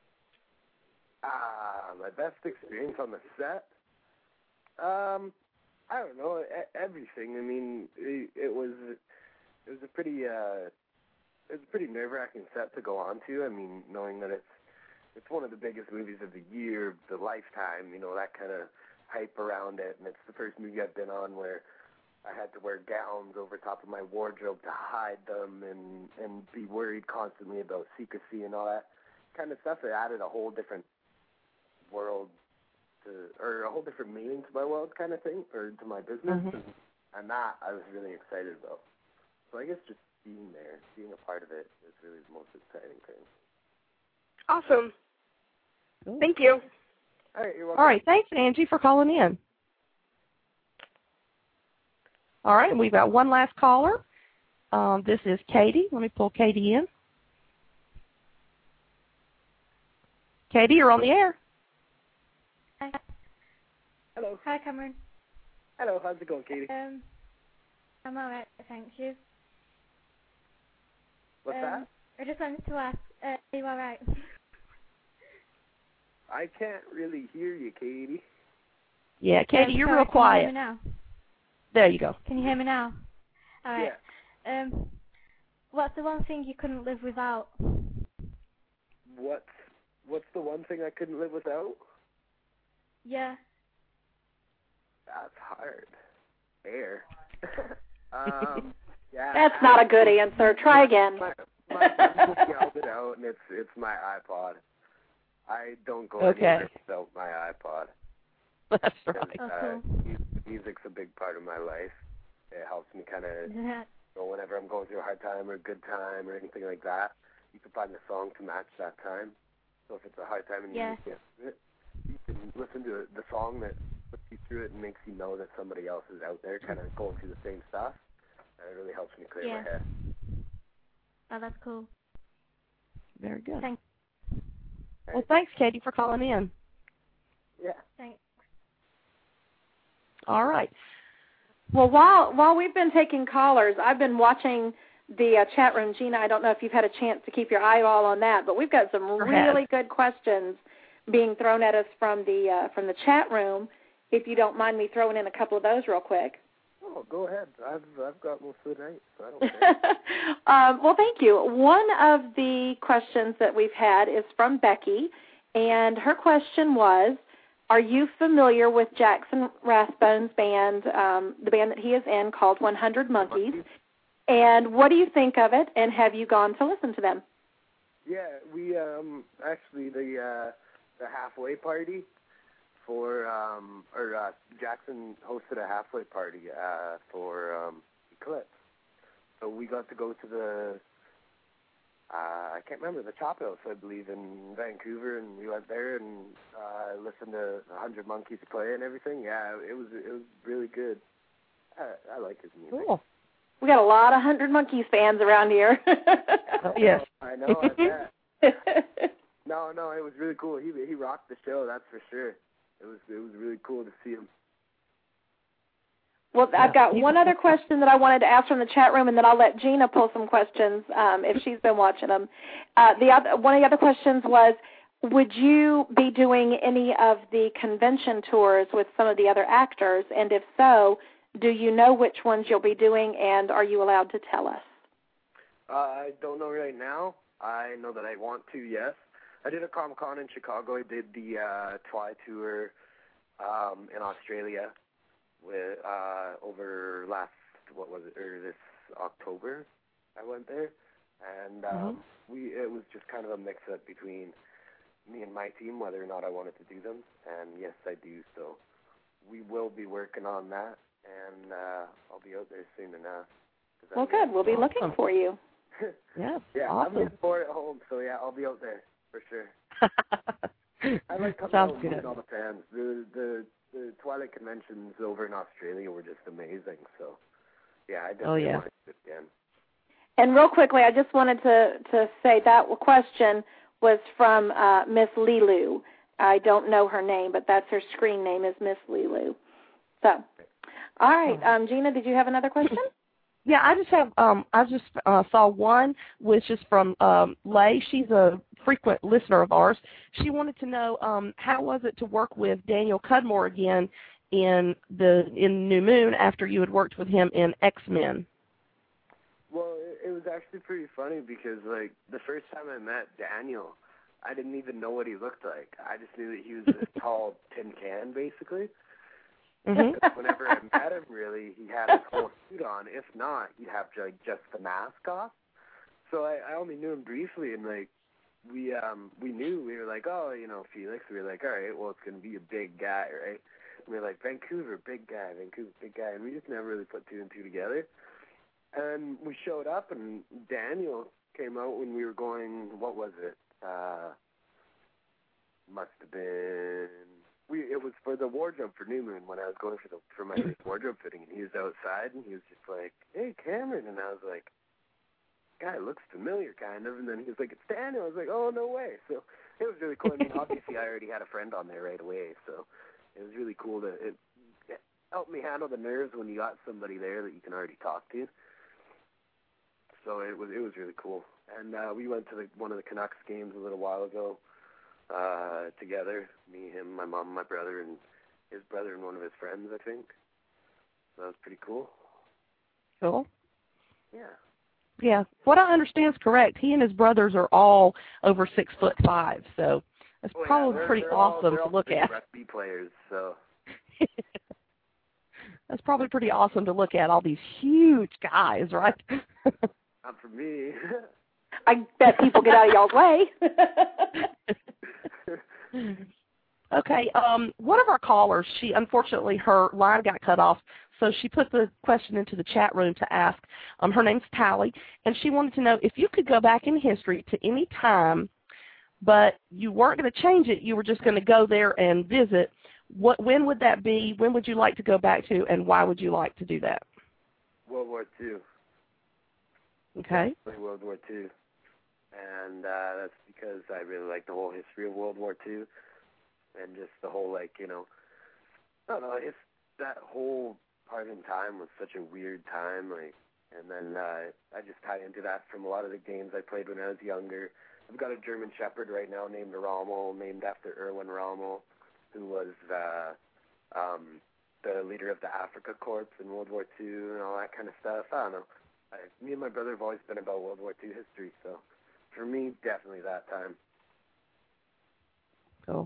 Ah, my best experience on the set? Um, I don't know, e- everything. I mean, it, it was it was a pretty uh, it was a pretty nerve-wracking set to go on to. I mean, knowing that it's it's one of the biggest movies of the year, the lifetime, you know, that kind of hype around it, and it's the first movie I've been on where I had to wear gowns over top of my wardrobe to hide them and, and be worried constantly about secrecy and all that kind of stuff. It added a whole different world to, or a whole different meaning to my world kind of thing, or to my business. Mm-hmm. And that I was really excited about. So I guess just being there, being a part of it is really the most exciting thing. Awesome. Cool. Thank you. All right, you're welcome. All right, thanks, Angie, for calling in. All right, and we've got one last caller. Um, this is Katie. Let me pull Katie in. Katie, you're on the air. Hi. Hello. Hi, Cameron. Hello, how's it going, Katie? Um, I'm alright, thank you. What's um, that? I just wanted to ask, uh, are you alright? I can't really hear you, Katie. Yeah, Katie, um, you're sorry, real quiet. Can you hear me now? There you go. Can you hear me now? Alright. Yeah. Um, what's the one thing you couldn't live without? What's, what's the one thing I couldn't live without? Yeah. That's hard. Air. um, yeah. That's not a good answer. Try again. My, my friends just yelled it out, and it's it's my iPod. I don't go Okay. anywhere without my iPod. That's right. Oh, Uh, cool. mu- music's a big part of my life. It helps me kind of, you know, whenever I'm going through a hard time or a good time or anything like that, you can find a song to match that time. So if it's a hard time and Yeah. you it, you can listen to the song that puts you through it and makes you know that somebody else is out there kind of going through the same stuff. And it really helps me clear Yeah. my head. Oh, that's cool. Very good. Thanks. Well, thanks, Katie, for calling in. Yeah. Thanks. All right. Well, while while we've been taking callers, I've been watching the uh, chat room. Gina, I don't know if you've had a chance to keep your eye all on that, but we've got some Sure really have. good questions being thrown at us from the uh, from the chat room. If you don't mind me throwing in a couple of those real quick. Oh, go ahead. I've I've got most of the night, so I don't care. um, well, thank you. One of the questions that we've had is from Becky, and her question was, are you familiar with Jackson Rathbone's band, um, the band that he is in called one hundred Monkeys, and what do you think of it, and have you gone to listen to them? Yeah, we um actually the uh, the halfway party for um or uh, Jackson hosted a halfway party uh, for um, Eclipse, so we got to go to the uh, I can't remember the Chop House, I believe, in Vancouver, and we went there and uh, listened to one hundred Monkeys play and everything. Yeah, it was it was really good. I, I like his music. Cool. We got a lot of one hundred Monkeys fans around here. Oh, yes. I know, I bet. No, no, it was really cool. He he rocked the show, that's for sure. It was it was really cool to see him. Well, I've got one other question that I wanted to ask from the chat room, and then I'll let Gina pull some questions um, if she's been watching them. Uh, the other, one of the other questions was, would you be doing any of the convention tours with some of the other actors? And if so, do you know which ones you'll be doing, and are you allowed to tell us? Uh, I don't know right now. I know that I want to, yes. I did a Comic-Con in Chicago. I did the uh, Twi tour um, in Australia with uh, over last, what was it, or this October. I went there, and um, Mm-hmm. we it was just kind of a mix-up between me and my team, whether or not I wanted to do them, and yes, I do. So we will be working on that, and uh, I'll be out there soon enough. Well, good. We'll be Awesome. looking for you. Yeah, yeah, awesome. I'm getting bored at home, so yeah, I'll be out there for sure. I like coming Sounds out and good. meeting all the fans. The, the the Twilight conventions over in Australia were just amazing. So yeah, I definitely Oh, yeah. want to do it again. And real quickly, I just wanted to, to say that question was from uh, Miss Lilu. I don't know her name, but that's her screen name is Miss Lilu. So, all right, um, Gina, did you have another question? Yeah, I just have, um, I just uh, saw one, which is from um, Lay. She's a frequent listener of ours. She wanted to know um, how was it to work with Daniel Cudmore again in the in New Moon after you had worked with him in X-Men? Well, it, it was actually pretty funny because, like, the first time I met Daniel, I didn't even know what he looked like. I just knew that he was this tall tin can, basically. Mm-hmm. Whenever I met him, really, he had his whole suit on. If not, he'd have like just the mask off. So I, I only knew him briefly, and like we um we knew we were like, oh, you know, Felix. We were like, all right, well, it's gonna be a big guy, right? And we were like, Vancouver, big guy, Vancouver, big guy, and we just never really put two and two together. And we showed up, and Daniel came out when we were going. What was it? Uh, must have been. We, it was for the wardrobe for New Moon when I was going for the for my wardrobe fitting, and he was outside, and he was just like, "Hey, Cameron," and I was like, "Guy looks familiar, kind of." And then he was like, "It's Daniel." I was like, "Oh, no way!" So it was really cool. I mean, obviously, I already had a friend on there right away, so it was really cool to it, it helped me handle the nerves when you got somebody there that you can already talk to. So it was it was really cool. And uh, we went to the, one of the Canucks games a little while ago. Uh, together, me, him, my mom, my brother, and his brother and one of his friends, I think. So that was pretty cool. Cool. Yeah. Yeah. What I understand is correct. He and his brothers are all over six foot five, so it's oh, probably yeah, they're, pretty they're awesome all, to look at. Rugby players, so. That's probably pretty awesome to look at, all these huge guys, right? Not for me. I bet people get out of y'all's way. Okay, um, one of our callers, she unfortunately her line got cut off, so she put the question into the chat room to ask. Um, her name's Tally, and she wanted to know if you could go back in history to any time, but you weren't going to change it, you were just going to go there and visit. What? When would that be? When would you like to go back to, and why would you like to do that? World War Two. Okay. World War Two. And uh, that's because I really like the whole history of World War Two, and just the whole, like, you know, I don't know, it's, that whole part in time was such a weird time, like, and then uh, I just tie into that from a lot of the games I played when I was younger. I've got a German Shepherd right now named Rommel, named after Erwin Rommel, who was uh, um, the leader of the Afrika Corps in World War Two and all that kind of stuff. I don't know. I, me and my brother have always been about World War Two history, so for me, definitely that time. Cool.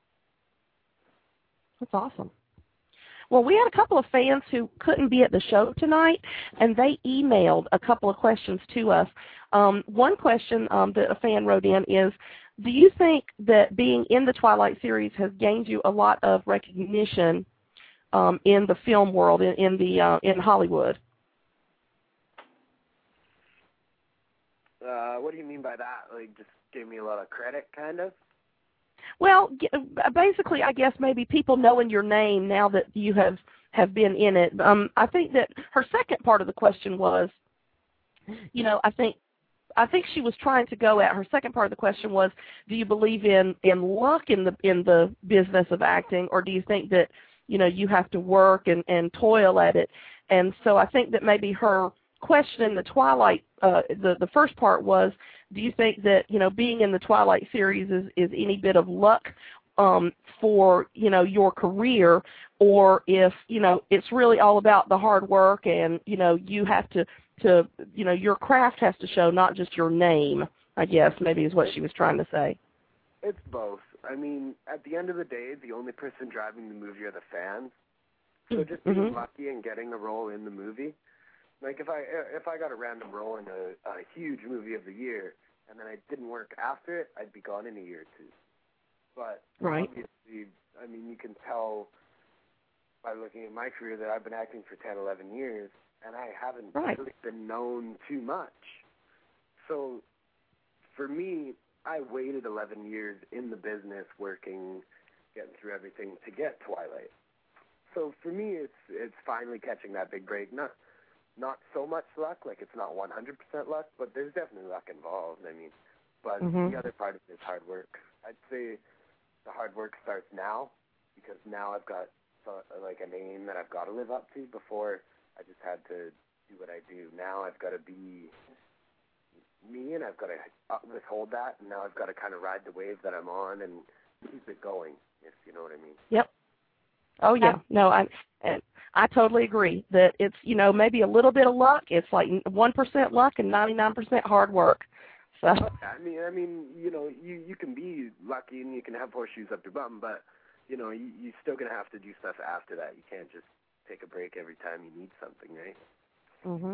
That's awesome. Well, we had a couple of fans who couldn't be at the show tonight, and they emailed a couple of questions to us. Um, one question um, that a fan wrote in is, do you think that being in the Twilight series has gained you a lot of recognition um, in the film world, in, in, the, uh, in Hollywood? Uh, what do you mean by that? Like, just gave me a lot of credit, kind of? Well, basically, I guess maybe people knowing your name now that you have, have been in it. Um, I think that her second part of the question was, you know, I think I think she was trying to go at, her second part of the question was, do you believe in, in luck in the in the business of acting, or do you think that, you know, you have to work and, and toil at it? And so I think that maybe her question in the Twilight, uh, the, the first part was, do you think that, you know, being in the Twilight series is, is any bit of luck um, for, you know, your career, or if, you know, it's really all about the hard work and, you know, you have to, to, you know, your craft has to show, not just your name, I guess, maybe is what she was trying to say. It's both. I mean, at the end of the day, the only person driving the movie are the fans. So just being mm-hmm. lucky and getting a role in the movie. Like, if I if I got a random role in a, a huge movie of the year, and then I didn't work after it, I'd be gone in a year or two. But right. obviously, I mean, you can tell by looking at my career that I've been acting for ten, eleven years, and I haven't right. really been known too much. So for me, I waited eleven years in the business, working, getting through everything to get Twilight. So for me, it's it's finally catching that big break. Not not so much luck, like it's not one hundred percent luck, but there's definitely luck involved. I mean, but mm-hmm. the other part of it is hard work. I'd say the hard work starts now, because now I've got uh, like a name that I've got to live up to. Before, I just had to do what I do. Now I've got to be me, and I've got to withhold that, and now I've got to kind of ride the wave that I'm on and keep it going, if you know what I mean. Yep. Oh, yeah. No, I I totally agree that it's, you know, maybe a little bit of luck. It's like one percent luck and ninety-nine percent hard work. So. I mean, I mean, you know, you, you can be lucky and you can have horseshoes up your bum, but you know, you, you're still going to have to do stuff after that. You can't just take a break every time you need something, right? Mm-hmm.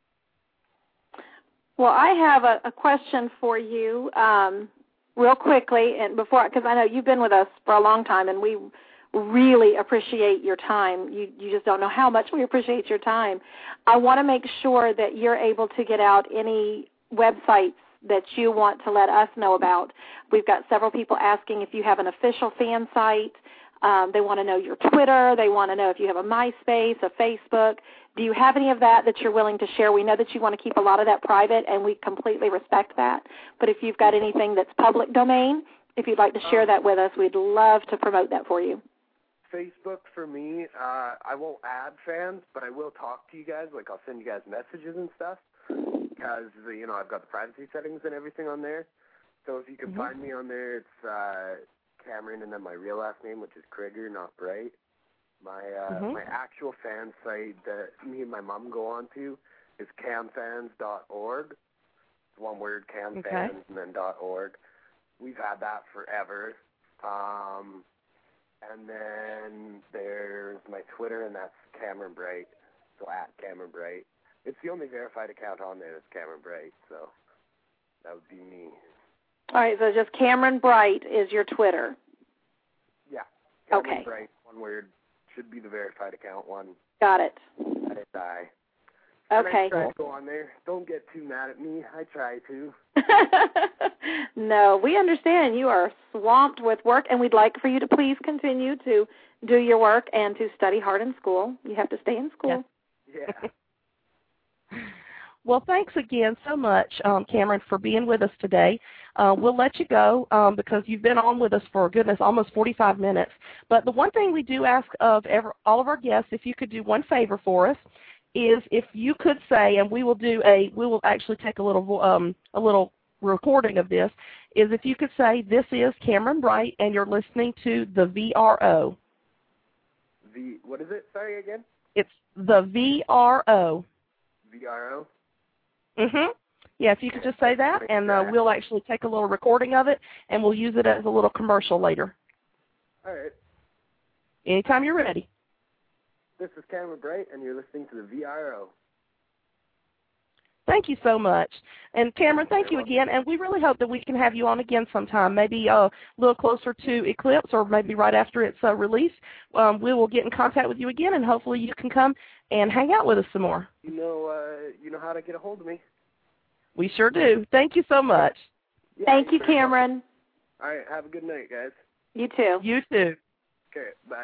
Well, I have a, a question for you um, real quickly, and before, because I know you've been with us for a long time, and we really appreciate your time. You, you just don't know how much we appreciate your time. I want to make sure that you're able to get out any websites that you want to let us know about. We've got several people asking if you have an official fan site. Um, they want to know your Twitter. They want to know if you have a MySpace, a Facebook. Do you have any of that that you're willing to share? We know that you want to keep a lot of that private, and we completely respect that. But if you've got anything that's public domain, if you'd like to share that with us, we'd love to promote that for you. Facebook for me, uh, I won't add fans, but I will talk to you guys. Like, I'll send you guys messages and stuff because, you know, I've got the privacy settings and everything on there. So if you can mm-hmm. find me on there, it's uh, Cameron and then my real last name, which is Krieger, not Bright. My uh, mm-hmm. my actual fan site that me and my mom go on to is cam fans dot org. It's one word, camfans, okay. and then .org. We've had that forever. Um... And then there's my Twitter, and that's Cameron Bright, so at Cameron Bright. It's the only verified account on there that's Cameron Bright, so that would be me. All right, so just Cameron Bright is your Twitter. Yeah. Cameron okay. Bright, one word, should be the verified account one. Got it. That is I. Okay. I try to go on there. Don't get too mad at me. I try to. No, we understand. You are swamped with work, and we'd like for you to please continue to do your work and to study hard in school. You have to stay in school. Yeah. yeah. Well, thanks again so much, um, Cameron, for being with us today. Uh, we'll let you go um, because you've been on with us for, goodness, almost forty-five minutes. But the one thing we do ask of every, all of our guests, if you could do one favor for us, is if you could say, and we will do a, we will actually take a little, um, a little recording of this, is if you could say, this is Cameron Bright, and you're listening to the V R O. The, what is it? Sorry, again? It's the V R O. V R O? Mm-hmm. Yeah, if you could just say that, and uh, we'll actually take a little recording of it, and we'll use it as a little commercial later. All right. Anytime you're ready. This is Cameron Bright, and you're listening to the V R O. Thank you so much. And Cameron, thank you again, and we really hope that we can have you on again sometime, maybe uh, a little closer to Eclipse or maybe right after it's uh, released. Um, we will get in contact with you again, and hopefully you can come and hang out with us some more. You know, uh, you know how to get a hold of me. We sure do. Thank you so much. Yeah, Thank you, Cameron. All right, have a good night, guys. You too. You too. Okay, bye.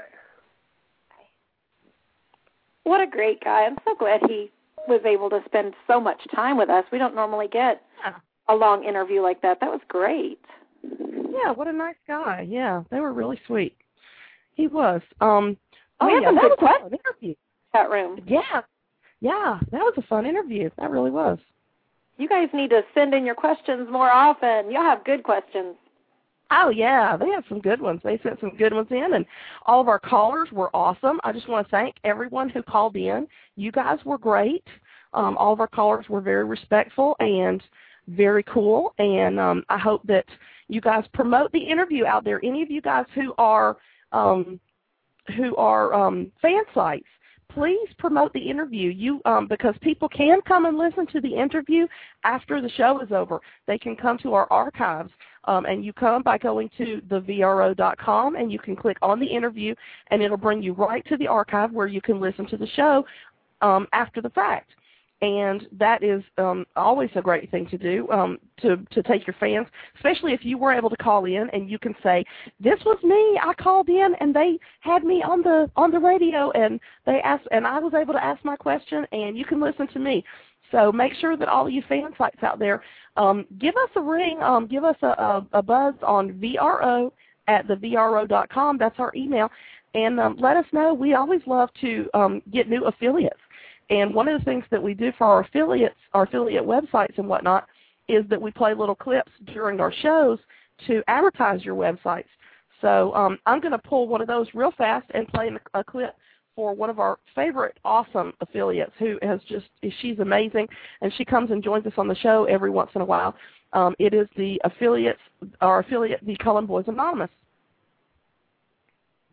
What a great guy. I'm so glad he was able to spend so much time with us. We don't normally get yeah. a long interview like that. That was great. Yeah, what a nice guy. Yeah, they were really sweet. He was. Um, oh, we yeah, that was a fun interview. Chat room. Yeah. Yeah, that was a fun interview. That really was. You guys need to send in your questions more often. You'll have good questions. Oh, yeah, they have some good ones. They sent some good ones in, and all of our callers were awesome. I just want to thank everyone who called in. You guys were great. Um, all of our callers were very respectful and very cool, and um, I hope that you guys promote the interview out there. Any of you guys who are um, who are um, fan sites, please promote the interview. You um, because people can come and listen to the interview after the show is over. They can come to our archives. Um, and you come by going to the V R O dot com, and you can click on the interview, and it'll bring you right to the archive where you can listen to the show um, after the fact. And that is um, always a great thing to do, um, to, to take your fans, especially if you were able to call in and you can say, this was me, I called in and they had me on the on the radio and they asked, and I was able to ask my question, and you can listen to me. So make sure that all of you fan sites out there, um, give us a ring, um, give us a, a, a buzz on V R O at the V R O dot com. That's our email. And um, let us know. We always love to um, get new affiliates. And one of the things that we do for our affiliates, our affiliate websites and whatnot, is that we play little clips during our shows to advertise your websites. So um, I'm going to pull one of those real fast and play a clip for one of our favorite awesome affiliates who has just, she's amazing, and she comes and joins us on the show every once in a while. Um, it is the affiliates, our affiliate, the Cullen Boys Anonymous.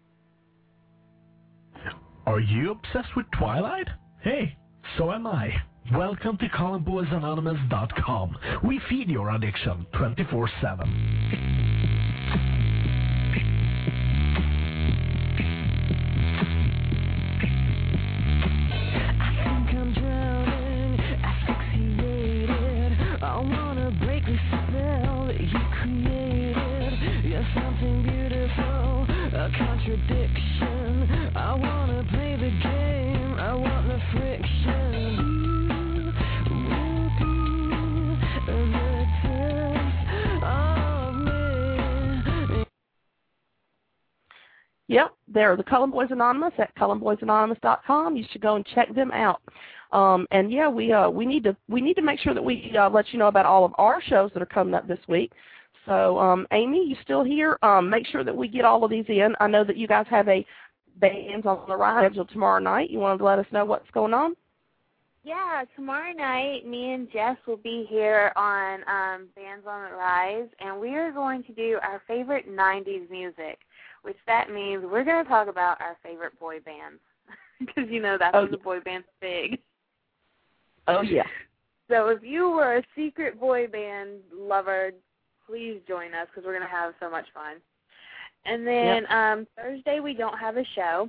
Are you obsessed with Twilight? Hey, so am I. Welcome to Colin Boys Anonymous dot com. We feed your addiction twenty-four seven. I wanna break the spell that you created. You're something beautiful, a contradiction. I wanna play the game, I want the friction. You will be the test of me. Yep, they're the Cullen Boys Anonymous at Cullen Boys Anonymous dot com. You should go and check them out. Um, and yeah, we uh, we need to we need to make sure that we uh, let you know about all of our shows that are coming up this week. So, um, Amy, you still here? Um, make sure that we get all of these in. I know that you guys have a Bands on the Rise scheduled tomorrow night. You want to let us know what's going on? Yeah, tomorrow night, me and Jess will be here on um, Bands on the Rise, and we are going to do our favorite nineties music, which that means we're going to talk about our favorite boy bands, because, you know, that's oh, when the boy band's big. Oh, yeah. So if you were a secret boy band lover, please join us, because we're going to have so much fun. And then yep. um, Thursday we don't have a show,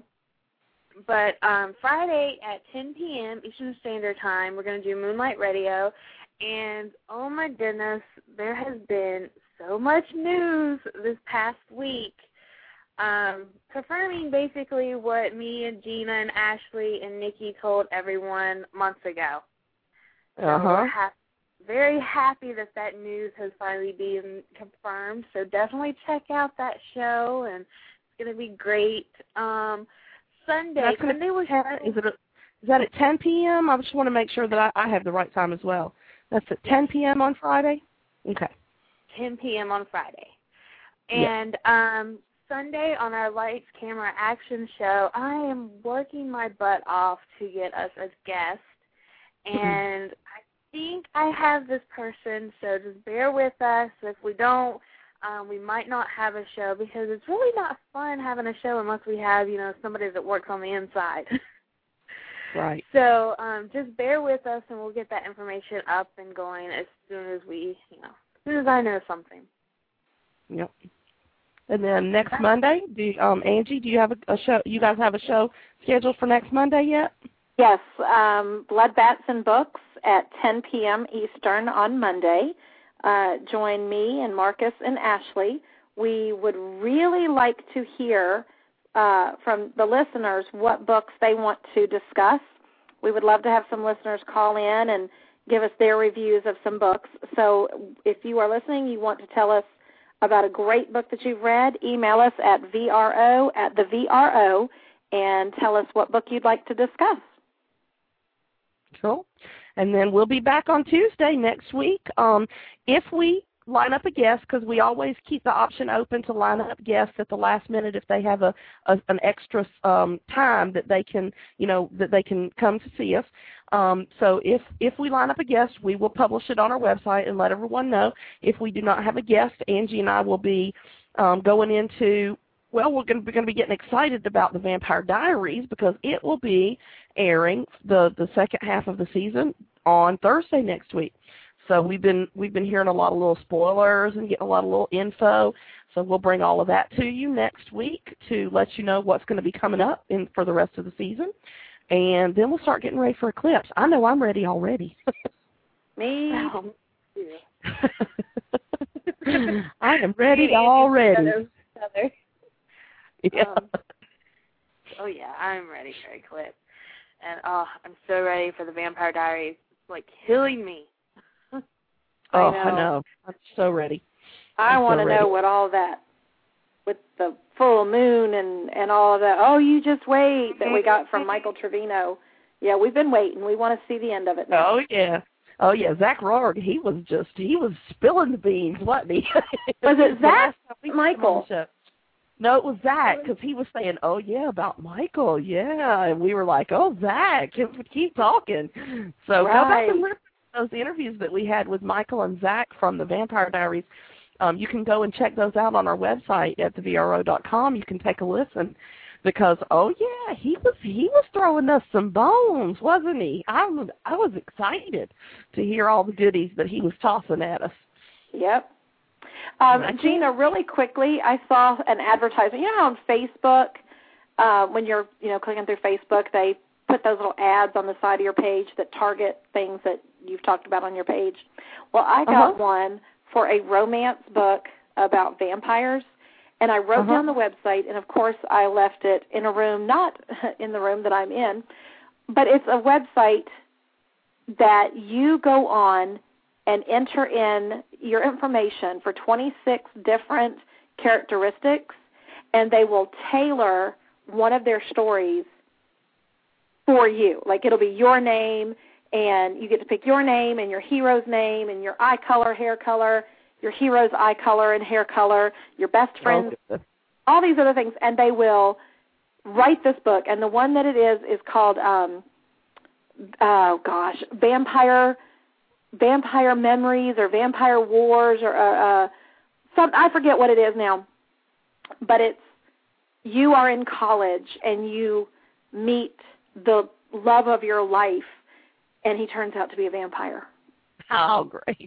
but um, Friday at ten p.m. Eastern Standard Time, we're going to do Moonlight Radio. And, oh, my goodness, there has been so much news this past week. Um, confirming basically what me and Gina and Ashley and Nikki told everyone months ago. So uh-huh. we're ha- very happy that that news has finally been confirmed. So definitely check out that show, and it's going to be great. Um, Sunday, Sunday was is it a, is that at ten p.m.? I just want to make sure that I, I have the right time as well. That's at ten p.m. on Friday? Okay. ten p.m. on Friday. And yeah. um, Sunday on our Lights, Camera, Action show, I am working my butt off to get us as guests. And I think I have this person, so just bear with us. If we don't, um, we might not have a show, because it's really not fun having a show unless we have, you know, somebody that works on the inside. Right. So um, just bear with us, and we'll get that information up and going as soon as we, you know, as soon as I know something. Yep. And then next Monday, do um, Angie, do you have a, a show? You guys have a show scheduled for next Monday yet? Yes, um, Blood, Bats, and Books at ten p.m. Eastern on Monday. Uh, join me and Marcus and Ashley. We would really like to hear uh, from the listeners what books they want to discuss. We would love to have some listeners call in and give us their reviews of some books. So if you are listening, you want to tell us about a great book that you've read, email us at VRO at the VRO and tell us what book you'd like to discuss. Cool. And then we'll be back on Tuesday next week. Um, if we line up a guest, because we always keep the option open to line up guests at the last minute if they have a, a an extra um, time that they can, you know, that they can come to see us. Um, so if if we line up a guest, we will publish it on our website and let everyone know. If we do not have a guest, Angie and I will be um, going into. Well, we're going to be, going to be getting excited about the Vampire Diaries, because it will be airing the, the second half of the season on Thursday next week. So we've been we've been hearing a lot of little spoilers and getting a lot of little info. So we'll bring all of that to you next week to let you know what's going to be coming up in for the rest of the season. And then we'll start getting ready for Eclipse. I know I'm ready already. Me. I am ready already. Yeah. Um, oh, yeah, I'm ready for Eclipse. And, oh, I'm so ready for the Vampire Diaries. It's, like, killing me. I oh, know. I know. I'm so ready. I I'm want to so know what all that, with the full moon and, and all of that, oh, you just wait, that we got from Michael Trevino. Yeah, we've been waiting. We want to see the end of it now. Oh, yeah. Oh, yeah, Zach Rorg, he was just, he was spilling the beans, wasn't he? Was it Zach? Michael? No, it was Zach, because he was saying, oh, yeah, about Michael, yeah. And we were like, oh, Zach, keep talking. So right. Go back and listen to those interviews that we had with Michael and Zach from the Vampire Diaries. Um, you can go and check those out on our website at the V R O dot com. You can take a listen. because oh yeah, he was he was throwing us some bones, wasn't he? I was I was excited to hear all the goodies that he was tossing at us. Yep. Um, Gina, really quickly, I saw an advertisement. You know how on Facebook, uh, when you're you know clicking through Facebook, they put those little ads on the side of your page that target things that you've talked about on your page. Well, I got uh-huh. one for a romance book about vampires, and I wrote uh-huh. down the website, and of course I left it in a room, not in the room that I'm in, but it's a website that you go on and enter in your information for twenty-six different characteristics, and they will tailor one of their stories for you. Like it'll be your name, and you get to pick your name and your hero's name and your eye color, hair color, your hero's eye color and hair color, your best friends, okay. all these other things, and they will write this book. And the one that it is is called, um, oh gosh, Vampire Vampire Memories or Vampire Wars or uh, uh, some I forget what it is now, but it's you are in college and you meet the love of your life, and he turns out to be a vampire. Oh, great!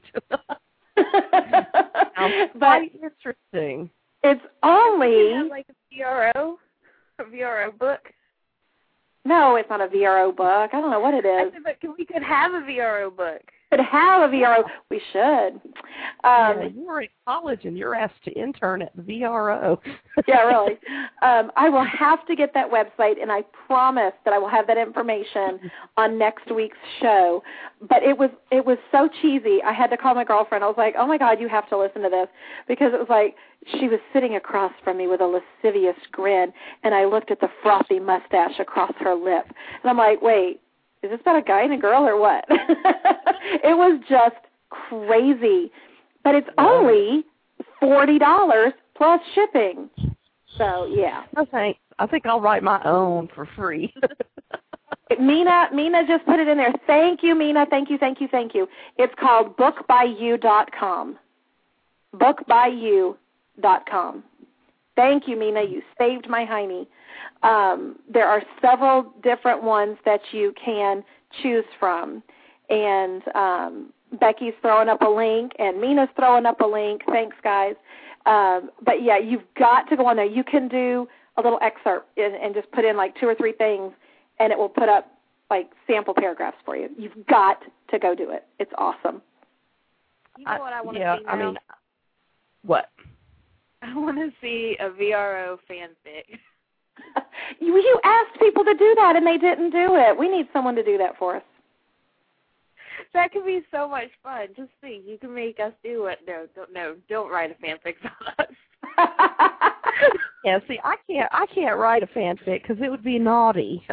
But interesting. It's only have like a V R O, a V R O book. No, it's not a V R O book. I don't know what it is. I said, but can, we could have a V R O book. Could have a V R O. We should. Um, yeah, you're in college and you're asked to intern at the V R O. Yeah, really. Um, I will have to get that website, and I promise that I will have that information on next week's show. But it was it was so cheesy. I had to call my girlfriend. I was like, oh, my God, you have to listen to this. Because it was like she was sitting across from me with a lascivious grin, and I looked at the frothy mustache across her lip. And I'm like, wait. Is this about a guy and a girl or what? It was just crazy. But it's only forty dollars plus shipping. So, yeah. No thanks. I think I'll write my own for free. Mina Mina just put it in there. Thank you, Mina. Thank you, thank you, thank you. It's called book by you dot com. book by you dot com. Thank you, Mina. You saved my hiney. Um, there are several different ones that you can choose from. And um, Becky's throwing up a link, and Mina's throwing up a link. Thanks, guys. Um, but, yeah, you've got to go on there. You can do a little excerpt and, and just put in, like, two or three things, and it will put up, like, sample paragraphs for you. You've got to go do it. It's awesome. You know what I want to yeah, see now? I mean, what? I want to see a V R O fanfic. You, you asked people to do that, and they didn't do it. We need someone to do that for us. That could be so much fun. Just see, you can make us do it. No, don't, no, don't write a fanfic on us. Yeah, see, I can't, I can't write a fanfic because it would be naughty.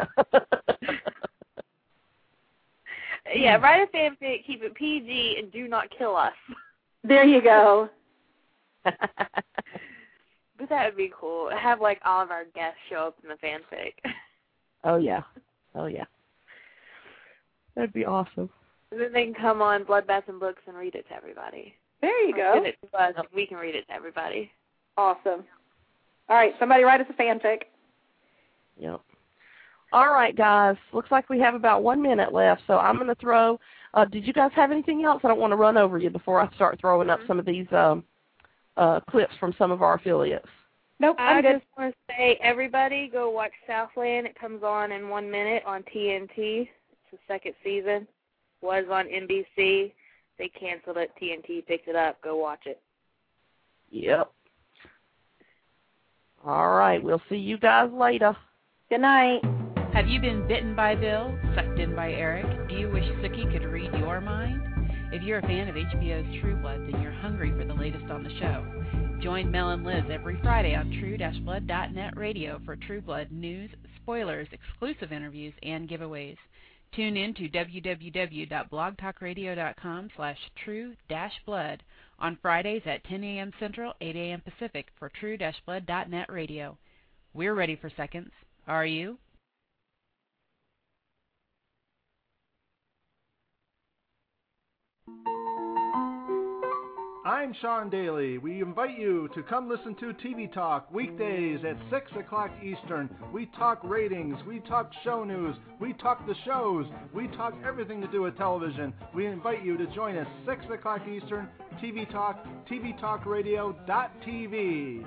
Yeah, write a fanfic, keep it P G, and do not kill us. There you go. But that would be cool. Have, like, all of our guests show up in the fanfic. Oh, yeah. Oh, yeah. That'd be awesome. And then they can come on Bloodbath and Books and read it to everybody. There you or go. Send it to us, and we can read it to everybody. Awesome. All right, somebody write us a fanfic. Yep. All right, guys. Looks like we have about one minute left, so I'm going to throw uh, – did you guys have anything else? I don't want to run over you before I start throwing up some of these um, uh, clips from some of our affiliates. Nope, I'm I good. just want to say, everybody, go watch Southland. It comes on in one minute on T N T. It's the second season. Was on N B C. They canceled it. T N T picked it up. Go watch it. Yep. All right. We'll see you guys later. Good night. Have you been bitten by Bill, sucked in by Eric? Do you wish Sookie could read your mind? If you're a fan of H B O's True Blood, then you're hungry for the latest on the show. Join Mel and Liz every Friday on True Blood dot net radio for True Blood news, spoilers, exclusive interviews, and giveaways. Tune in to w w w dot blog talk radio dot com slash true blood on Fridays at ten a.m. Central, eight a.m. Pacific for True Blood dot net radio. We're ready for seconds. Are you? I'm Sean Daly. We invite you to come listen to T V Talk weekdays at six o'clock Eastern. We talk ratings, we talk show news, we talk the shows, we talk everything to do with television. We invite you to join us six o'clock Eastern, T V Talk, T V Talk Radio dot T V.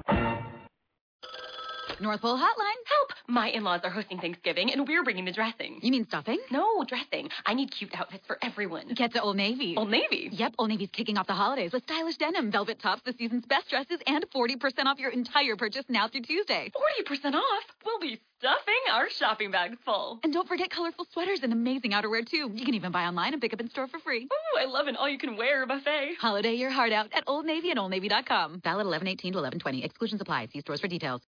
North Pole Hotline. Help! My in-laws are hosting Thanksgiving, and we're bringing the dressing. You mean stuffing? No, dressing. I need cute outfits for everyone. Get to Old Navy. Old Navy? Yep, Old Navy's kicking off the holidays with stylish denim, velvet tops, the season's best dresses, and forty percent off your entire purchase now through Tuesday. forty percent off? We'll be stuffing our shopping bags full. And don't forget colorful sweaters and amazing outerwear, too. You can even buy online and pick up in store for free. Ooh, I love an all-you-can-wear buffet. Holiday your heart out at Old Navy and Old Navy dot com. Valid eleven eighteen to eleven twenty. Exclusions apply. See stores for details.